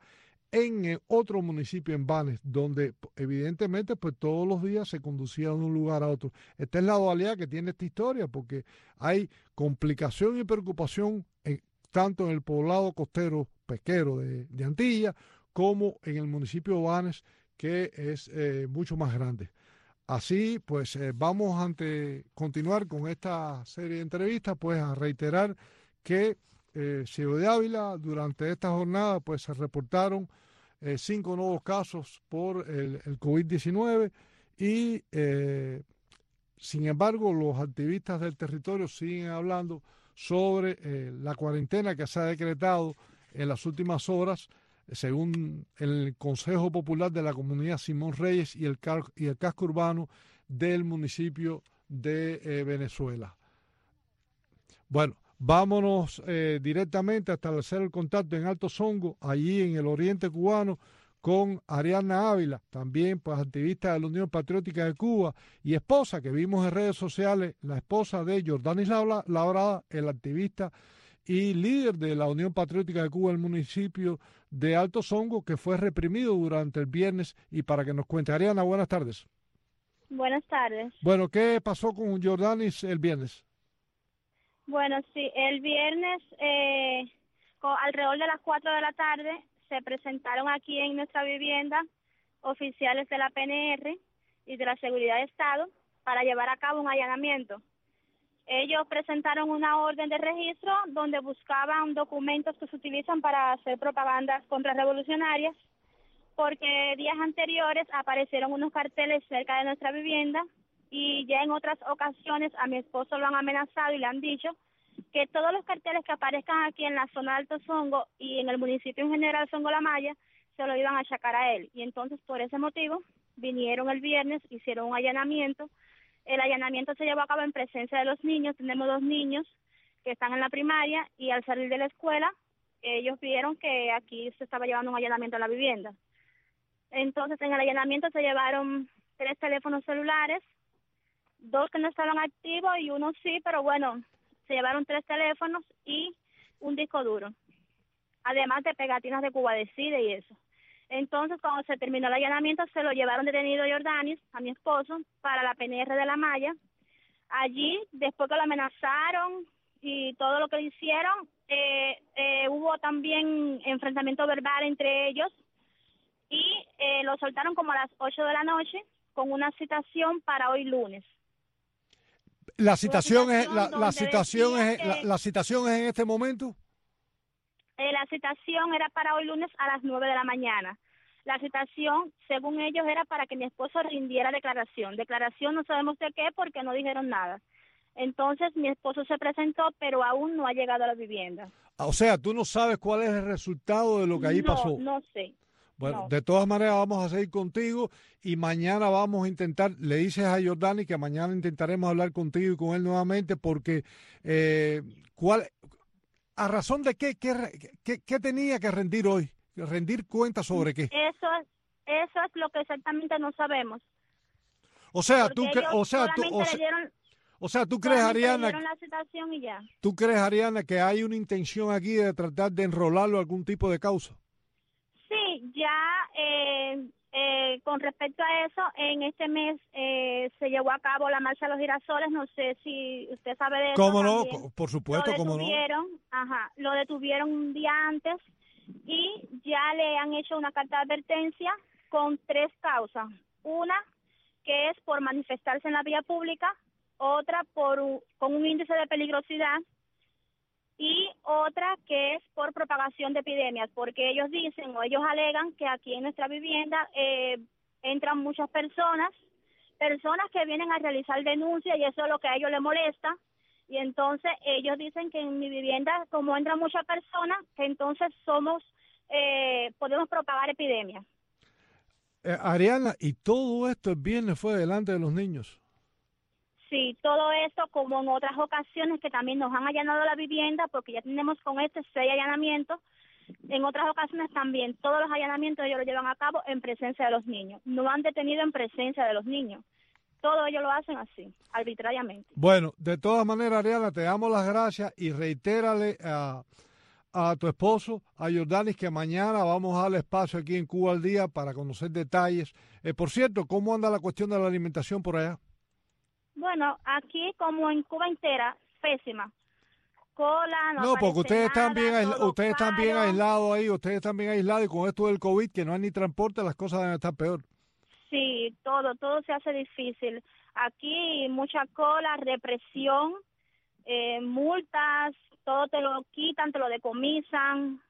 en otro municipio en Banes, donde evidentemente pues todos los días se conducía de un lugar a otro. Esta es la dualidad que tiene esta historia, porque hay complicación y preocupación en, tanto en el poblado costero pesquero de, de Antilla, como en el municipio de Banes, que es eh, mucho más grande. Así pues eh, vamos ante continuar con esta serie de entrevistas, pues a reiterar que Eh, Ciego de Ávila, durante esta jornada pues se reportaron eh, cinco nuevos casos por el, el COVID diecinueve, y eh, sin embargo los activistas del territorio siguen hablando sobre eh, la cuarentena que se ha decretado en las últimas horas, según el Consejo Popular de la Comunidad Simón Reyes y el, y el casco urbano del municipio de eh, Venezuela. Bueno, vámonos eh, directamente a establecer el contacto en Alto Songo, allí en el oriente cubano, con Ariadna Ávila, también pues activista de la Unión Patriótica de Cuba y esposa, que vimos en redes sociales, la esposa de Jordanis Labrada, el activista y líder de la Unión Patriótica de Cuba en el municipio de Alto Songo, que fue reprimido durante el viernes. Y para que nos cuente, Ariadna, buenas tardes. Buenas tardes. Bueno, ¿qué pasó con Jordanis el viernes? Bueno, sí, el viernes eh, con, alrededor de las cuatro de la tarde se presentaron aquí en nuestra vivienda oficiales de la P N R y de la Seguridad de Estado para llevar a cabo un allanamiento. Ellos presentaron una orden de registro donde buscaban documentos que se utilizan para hacer propagandas contrarrevolucionarias, porque días anteriores aparecieron unos carteles cerca de nuestra vivienda, y ya en otras ocasiones a mi esposo lo han amenazado y le han dicho que todos los carteles que aparezcan aquí en la zona de Alto Songo y en el municipio en general Songo La Maya se lo iban a achacar a él. Y entonces por ese motivo vinieron el viernes, hicieron un allanamiento. El allanamiento se llevó a cabo en presencia de los niños. Tenemos dos niños que están en la primaria, y al salir de la escuela ellos vieron que aquí se estaba llevando un allanamiento a la vivienda. Entonces en el allanamiento se llevaron tres teléfonos celulares, dos que no estaban activos y uno sí, pero bueno, se llevaron tres teléfonos y un disco duro, además de pegatinas de Cuba Decide y eso. Entonces, cuando se terminó el allanamiento, se lo llevaron detenido Jordanis, a mi esposo, para la P N R de La Maya. Allí, después que lo amenazaron y todo lo que le hicieron, eh, eh, hubo también enfrentamiento verbal entre ellos, y eh, lo soltaron como a las ocho de la noche con una citación para hoy lunes. La citación es la, la donde citación decía es que- la, la citación es en este momento. Eh, la citación era para hoy lunes a las nueve de la mañana. La citación, según ellos, era para que mi esposo rindiera declaración. Declaración no sabemos de qué porque no dijeron nada. Entonces mi esposo se presentó, pero aún no ha llegado a la vivienda. O sea, tú no sabes cuál es el resultado de lo que ahí no, pasó. No sé. Bueno, no. de todas maneras vamos a seguir contigo y mañana vamos a intentar, le dices a Jordani que mañana intentaremos hablar contigo y con él nuevamente porque eh, ¿cuál, a razón de qué, qué, qué, qué tenía que rendir hoy? ¿Rendir cuenta sobre qué? Eso es, eso es lo que exactamente no sabemos. O sea, Porque tú, cre- ellos o sea, tú, solamente o le sea, dieron, o sea, tú crees, solamente le Ariana, dieron la citación y ya. tú crees, Ariana, que hay una intención aquí de tratar de enrolarlo a algún tipo de causa. Sí, ya eh, eh, con respecto a eso, en este mes eh, se llevó a cabo la marcha de los girasoles. No sé si usted sabe de eso. ¿Cómo no? también. Co- Por supuesto, Lo cómo no. detuvieron, ajá, lo detuvieron un día antes y ya le han hecho una carta de advertencia con tres causas. Una que es por manifestarse en la vía pública, otra por un- con un índice de peligrosidad y otra que es por propagación de epidemias, porque ellos dicen o ellos alegan que aquí en nuestra vivienda eh, entran muchas personas, personas que vienen a realizar denuncias y eso es lo que a ellos les molesta. Y entonces ellos dicen que en mi vivienda, como entran muchas personas, que entonces somos, eh, podemos propagar epidemias. Eh, Ariana, y todo esto el viernes fue delante de los niños. Sí, todo esto como en otras ocasiones que también nos han allanado la vivienda, porque ya tenemos con este seis allanamientos. En otras ocasiones también todos los allanamientos ellos lo llevan a cabo en presencia de los niños. No han detenido en presencia de los niños. Todo ellos lo hacen así, arbitrariamente. Bueno, de todas maneras, Ariana, te damos las gracias y reitérale a, a tu esposo, a Jordanis, que mañana vamos a darle espacio aquí en Cuba al Día para conocer detalles. Eh, por cierto, ¿cómo anda la cuestión de la alimentación por allá? Bueno, aquí como en Cuba entera, pésima. Cola, no, No, porque ustedes están bien, nada, aisla- todo ustedes están bien caro. aislados ahí, ustedes están bien aislados y con esto del COVID, que no hay ni transporte, las cosas deben estar peor. Sí, todo, todo se hace difícil. Aquí mucha cola, represión, eh, multas, todo te lo quitan, te lo decomisan.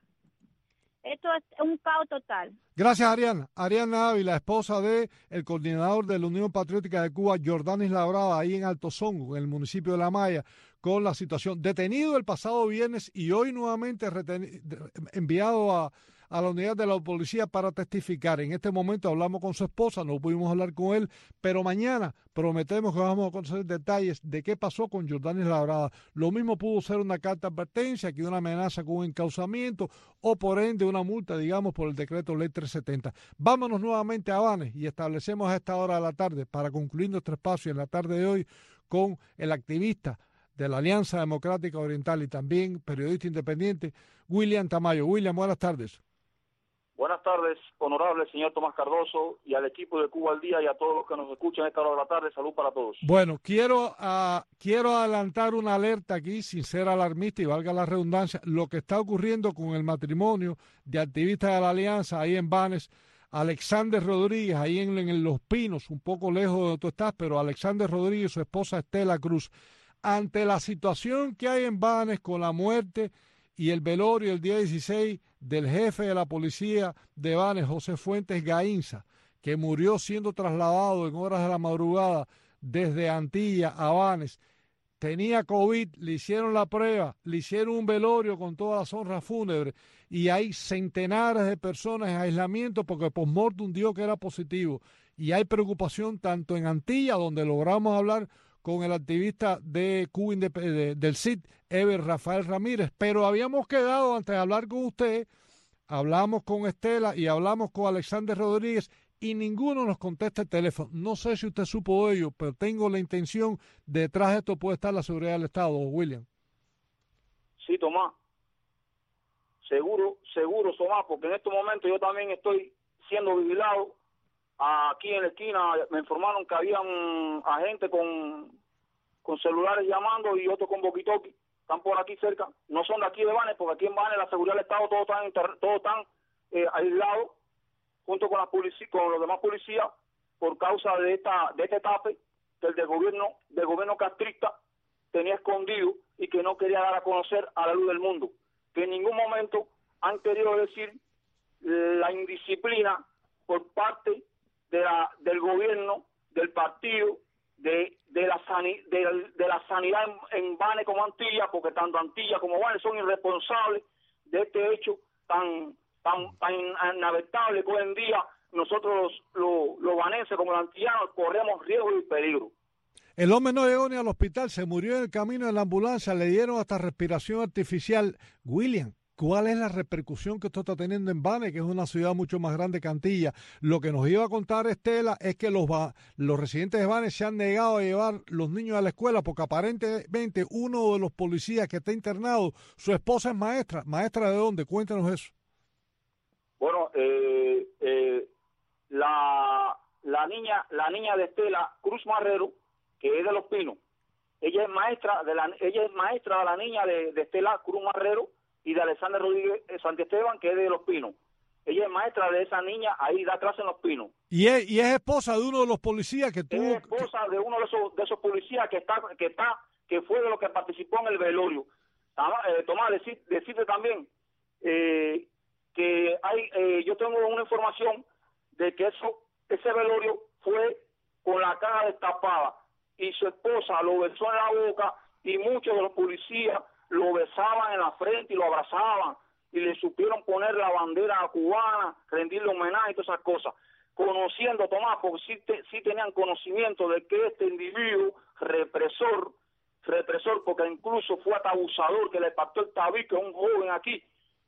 Esto es un caos total. Gracias, Ariana. Ariana Ávila, esposa de el coordinador de la Unión Patriótica de Cuba, Jordanis Labrada, ahí en Alto Songo, en el municipio de La Maya, con la situación. Detenido el pasado viernes y hoy nuevamente reteni- enviado a, a la unidad de la policía para testificar. En este momento hablamos con su esposa, no pudimos hablar con él, pero mañana prometemos que vamos a conocer detalles de qué pasó con Jordanis Labrada. Lo mismo pudo ser una carta de advertencia, que una amenaza con un encauzamiento o por ende una multa, digamos, por el decreto ley trescientos setenta. Vámonos nuevamente a Banes y establecemos a esta hora de la tarde, para concluir nuestro espacio en la tarde de hoy, con el activista de la Alianza Democrática Oriental y también periodista independiente, William Tamayo. William, buenas tardes. Buenas tardes, honorable señor Tomás Cardoso, y al equipo de Cuba al Día y a todos los que nos escuchan a esta hora de la tarde. Salud para todos. Bueno, quiero, uh, quiero adelantar una alerta aquí, sin ser alarmista y valga la redundancia, lo que está ocurriendo con el matrimonio de activistas de la Alianza ahí en Banes. Alexander Rodríguez, ahí en, en Los Pinos, un poco lejos de donde tú estás, pero Alexander Rodríguez y su esposa Estela Cruz, ante la situación que hay en Banes con la muerte y el velorio el día dieciséis del jefe de la policía de Banes, José Fuentes Gainza, que murió siendo trasladado en horas de la madrugada desde Antilla a Banes. Tenía COVID, le hicieron la prueba, le hicieron un velorio con todas las honras fúnebres y hay centenares de personas en aislamiento porque postmortem dio que era positivo. Y hay preocupación tanto en Antilla, donde logramos hablar con el activista de Cuba Indep- de, del C I D, Eber Rafael Ramírez, pero habíamos quedado antes de hablar con usted, hablamos con Estela y hablamos con Alexander Rodríguez y ninguno nos contesta el teléfono. No sé si usted supo de ello, pero tengo la intención, detrás de esto puede estar la seguridad del Estado, William. Sí, Tomás. Seguro, seguro, Tomás, porque en estos momentos yo también estoy siendo vigilado. Aquí en la esquina me informaron que habían agentes con, con celulares llamando y otros con walkie-talkie. Están por aquí cerca. No son de aquí de Banes, porque aquí en Banes la seguridad del Estado todos están, inter, todos están eh, aislados junto con, la policía, con los demás policías por causa de esta de este tape que el del gobierno, del gobierno castrista tenía escondido y que no quería dar a conocer a la luz del mundo, que en ningún momento han querido decir la indisciplina por parte de la, del gobierno, del partido, de, de, la, sani, de, de la sanidad en, en Banes como Antilla, porque tanto Antilla como Banes son irresponsables de este hecho tan tan, tan inaceptable que hoy en día nosotros los, los, los vanenses como los antillanos corremos riesgo y peligro. El hombre no llegó ni al hospital, se murió en el camino de la ambulancia, le dieron hasta respiración artificial. William, ¿cuál es la repercusión que esto está teniendo en Banes, que es una ciudad mucho más grande que Antilla? Lo que nos iba a contar Estela es que los, los residentes de Banes se han negado a llevar los niños a la escuela porque aparentemente uno de los policías que está internado, su esposa es maestra. ¿Maestra de dónde? Cuéntanos eso. Bueno, eh, eh, la, la niña la niña de Estela Cruz Marrero, que es de Los Pinos, ella es maestra de la ella es maestra de la niña de, de Estela Cruz Marrero y de Alexander Rodríguez Santiesteban, que es de Los Pinos. Ella es maestra de esa niña, ahí da clase en Los Pinos. Y es, y es esposa de uno de los policías que tuvo... Es esposa de uno de esos, de esos policías que está, que está, que fue de los que participó en el velorio. Eh, Tomás, decir, decirte también eh, que hay, eh, yo tengo una información de que eso, ese velorio fue con la cara destapada y su esposa lo besó en la boca y muchos de los policías lo besaban en la frente y lo abrazaban y le supieron poner la bandera cubana, rendirle homenaje y todas esas cosas, conociendo, Tomás, porque sí, te, sí tenían conocimiento de que este individuo represor, represor porque incluso fue hasta abusador, que le pactó el tabique a un joven aquí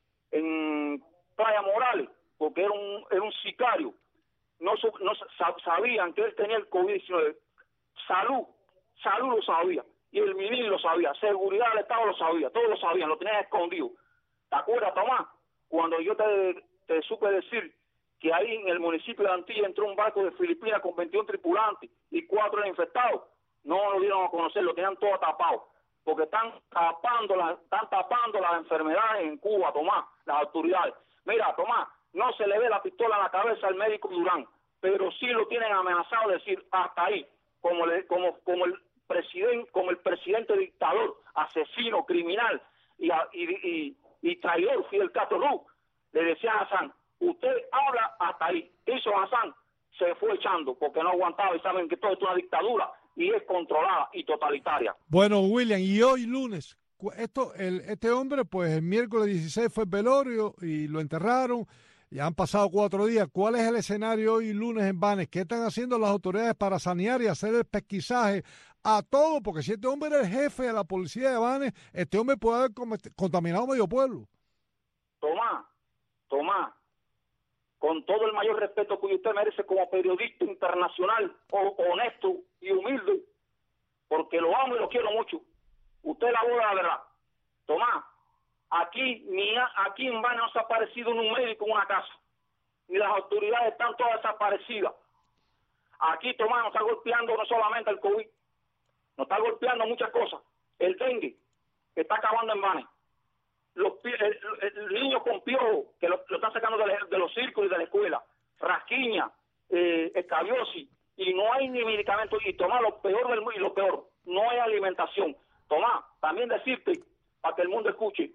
en Playa Morales, porque era un, era un sicario, no, no sabían que él tenía el COVID diecinueve, salud, salud lo sabía, y el ministro lo sabía, seguridad del Estado lo sabía, todos lo sabían, lo tenían escondido. ¿Te acuerdas, Tomás? Cuando yo te, te supe decir que ahí en el municipio de Antilla entró un barco de Filipinas con veintiún tripulantes y cuatro eran infectados, no lo dieron a conocer, lo tenían todo tapado, porque están tapando, las, están tapando las enfermedades en Cuba, Tomás, las autoridades. Mira, Tomás, no se le ve la pistola en la cabeza al médico Durán, pero sí lo tienen amenazado de decir hasta ahí, como, le, como, como el presidente, como el presidente dictador, asesino, criminal y, y, y, y traidor Fidel Castro Ruz, le decía a Hassan, usted habla hasta ahí. ¿Qué hizo Hassan? Se fue echando porque no aguantaba y saben que todo esto es una dictadura y es controlada y totalitaria. Bueno, William, y hoy lunes, esto, el, este hombre, pues el miércoles dieciséis fue el velorio y lo enterraron. Ya han pasado cuatro días. ¿Cuál es el escenario hoy lunes en Banes? ¿Qué están haciendo las autoridades para sanear y hacer el pesquisaje a todo? Porque si este hombre era el jefe de la policía de Banes, este hombre puede haber contaminado medio pueblo. Tomás, Tomás, con todo el mayor respeto que usted merece como periodista internacional, honesto y humilde, porque lo amo y lo quiero mucho. Usted la voz de la verdad. Tomás, aquí ni aquí en Banes no se ha aparecido ni un médico en una casa, ni las autoridades están todas desaparecidas. Aquí, Tomás, nos está golpeando no solamente el COVID, nos está golpeando muchas cosas. El dengue está acabando en Banes. Los el, el, el niño con piojo que lo, lo están sacando de, de los círculos y de la escuela, rasquiña, eh, escabiosis, y no hay ni medicamentos. Y Tomás, lo peor del y lo peor, no hay alimentación. Tomás, también decirte, para que el mundo escuche,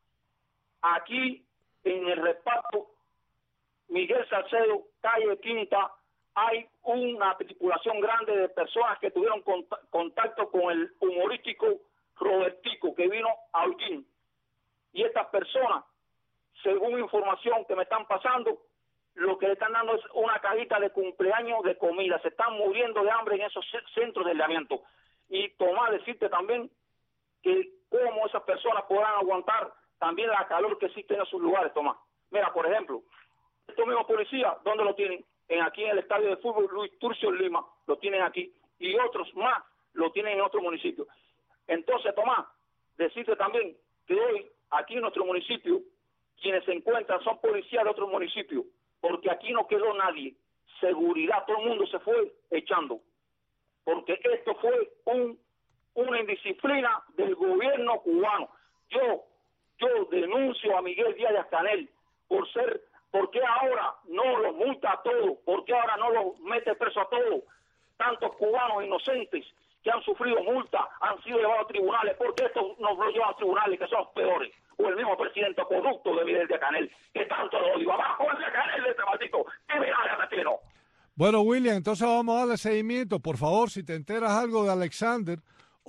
aquí en el reparto Miguel Salcedo, calle Quinta, hay una tripulación grande de personas que tuvieron cont- contacto con el humorístico Robertico, que vino a Holguín. Y estas personas, según información que me están pasando, lo que le están dando es una cajita de cumpleaños de comida. Se están muriendo de hambre en esos centros de aislamiento. Y Tomás, decirte también que cómo esas personas podrán aguantar también la calor que existe en esos lugares, Tomás. Mira, por ejemplo, estos mismos policías, ¿dónde lo tienen? En aquí en el estadio de fútbol Luis Turcio en Lima, lo tienen aquí. Y otros más lo tienen en otro municipio. Entonces, Tomás, decirte también que hoy, aquí en nuestro municipio, quienes se encuentran son policías de otros municipios, porque aquí no quedó nadie. Seguridad, todo el mundo se fue echando. Porque esto fue un, una indisciplina del gobierno cubano. Yo, yo denuncio a Miguel Díaz-Canel por ser, ¿por qué ahora no los multa a todos? ¿Por qué ahora no los mete preso a todos? tantos cubanos inocentes que han sufrido multa, han sido llevados a tribunales, porque estos nos lo llevan a tribunales que son los peores, o el mismo presidente corrupto de Miguel Díaz-Canel, que tanto lo odio. Abajo el Díaz-Canel de este maldito, que me haga retiro. Bueno, William, entonces vamos a darle seguimiento. Por favor, si te enteras algo de Alexander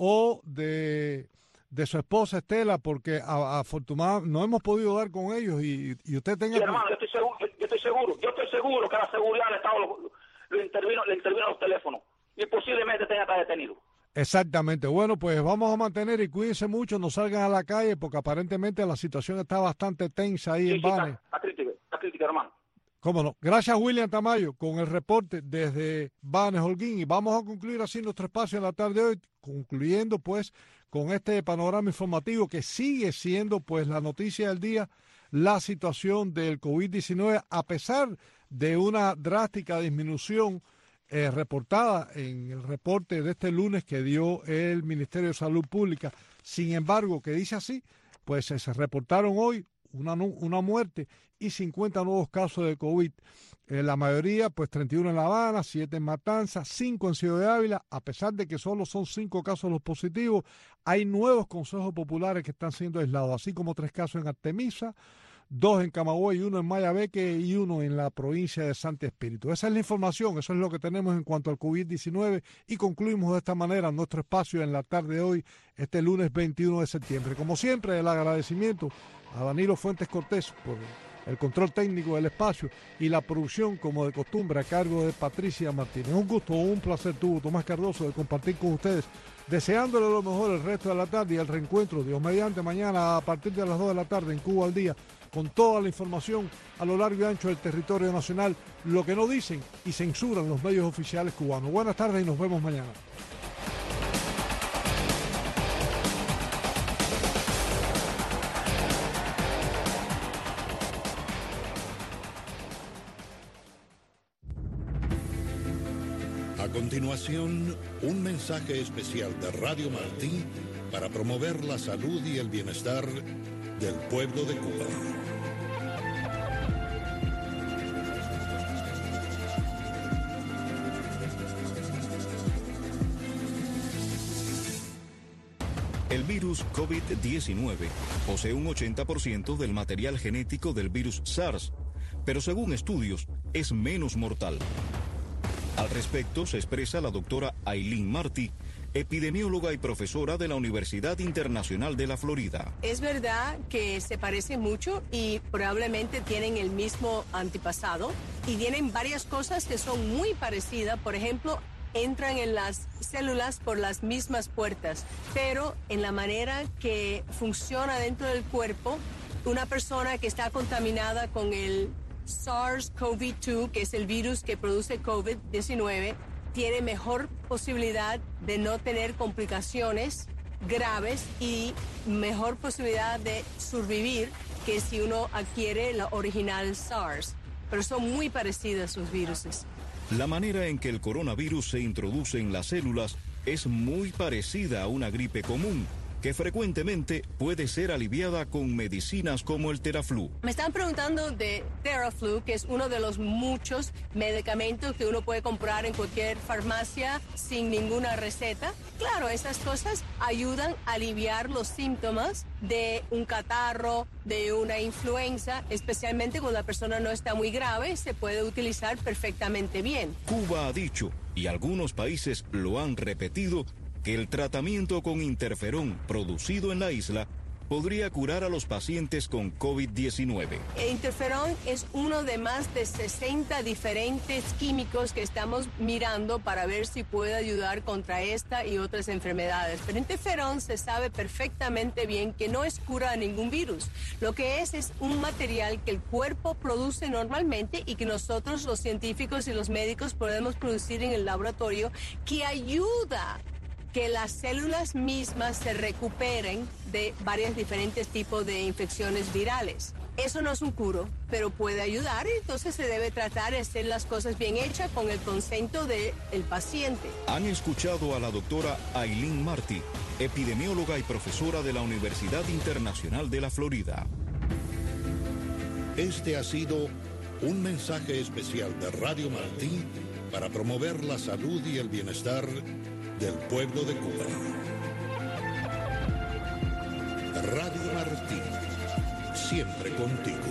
o de, de su esposa Estela, porque afortunadamente no hemos podido dar con ellos y, y usted tenga... Sí, hermano, yo estoy seguro, yo estoy seguro, yo estoy seguro que la seguridad del Estado lo, lo intervino, le intervino a los teléfonos y posiblemente tenga que estar detenido. Exactamente. Bueno, pues vamos a mantener y cuídense mucho, no salgan a la calle porque aparentemente la situación está bastante tensa ahí sí, en sí, Banes. Está, está crítica, está crítica, hermano. Cómo no. Gracias, William Tamayo, con el reporte desde Banes, Holguín. Y vamos a concluir así nuestro espacio en la tarde de hoy, concluyendo pues con este panorama informativo que sigue siendo pues la noticia del día, la situación del COVID diecinueve, a pesar de una drástica disminución eh, reportada en el reporte de este lunes que dio el Ministerio de Salud Pública. Sin embargo, que dice así, pues se reportaron hoy una, una muerte y cincuenta nuevos casos de COVID. Eh, la mayoría, pues treinta y uno en La Habana, siete en Matanzas, cinco en Ciudad de Ávila. A pesar de que solo son cinco casos los positivos, hay nuevos consejos populares que están siendo aislados, así como tres casos en Artemisa, dos en Camagüey, uno en Mayabeque y uno en la provincia de Santo Espíritu. Esa es la información, eso es lo que tenemos en cuanto al COVID diecinueve y concluimos de esta manera nuestro espacio en la tarde de hoy, este lunes veintiuno de septiembre. Como siempre, el agradecimiento a Danilo Fuentes Cortés por el control técnico del espacio y la producción, como de costumbre, a cargo de Patricia Martínez. Un gusto, un placer tuvo Tomás Cardoso de compartir con ustedes, deseándole lo mejor el resto de la tarde y el reencuentro, Dios mediante, mañana a partir de las dos de la tarde en Cuba al Día, con toda la información a lo largo y ancho del territorio nacional, lo que no dicen y censuran los medios oficiales cubanos. Buenas tardes y nos vemos mañana. A continuación, un mensaje especial de Radio Martí para promover la salud y el bienestar del pueblo de Cuba. El virus COVID diecinueve posee un ochenta por ciento del material genético del virus SARS, pero según estudios es menos mortal. Al respecto se expresa la doctora Aileen Martí, epidemióloga y profesora de la Universidad Internacional de la Florida. Es verdad que se parecen mucho y probablemente tienen el mismo antepasado y tienen varias cosas que son muy parecidas. Por ejemplo, entran en las células por las mismas puertas, pero en la manera que funciona dentro del cuerpo, una persona que está contaminada con el SARS CoV dos, que es el virus que produce COVID diecinueve, tiene mejor posibilidad de no tener complicaciones graves y mejor posibilidad de sobrevivir que si uno adquiere la original SARS. Pero son muy parecidas sus viruses. La manera en que el coronavirus se introduce en las células es muy parecida a una gripe común, que frecuentemente puede ser aliviada con medicinas como el Theraflu. Me están preguntando de Theraflu, que es uno de los muchos medicamentos que uno puede comprar en cualquier farmacia sin ninguna receta. Claro, esas cosas ayudan a aliviar los síntomas de un catarro, de una influenza, especialmente cuando la persona no está muy grave, se puede utilizar perfectamente bien. Cuba ha dicho, y algunos países lo han repetido, que el tratamiento con interferón producido en la isla podría curar a los pacientes con COVID diecinueve. El interferón es uno de más de sesenta diferentes químicos que estamos mirando para ver si puede ayudar contra esta y otras enfermedades. Pero interferón se sabe perfectamente bien que no es cura a ningún virus. Lo que es es un material que el cuerpo produce normalmente y que nosotros los científicos y los médicos podemos producir en el laboratorio, que ayuda que las células mismas se recuperen de varios diferentes tipos de infecciones virales. Eso no es un curo, pero puede ayudar, y entonces se debe tratar de hacer las cosas bien hechas con el consento del paciente. Han escuchado a la doctora Aileen Martí, epidemióloga y profesora de la Universidad Internacional de la Florida. Este ha sido un mensaje especial de Radio Martí para promover la salud y el bienestar del pueblo de Cuba. Radio Martí, siempre contigo.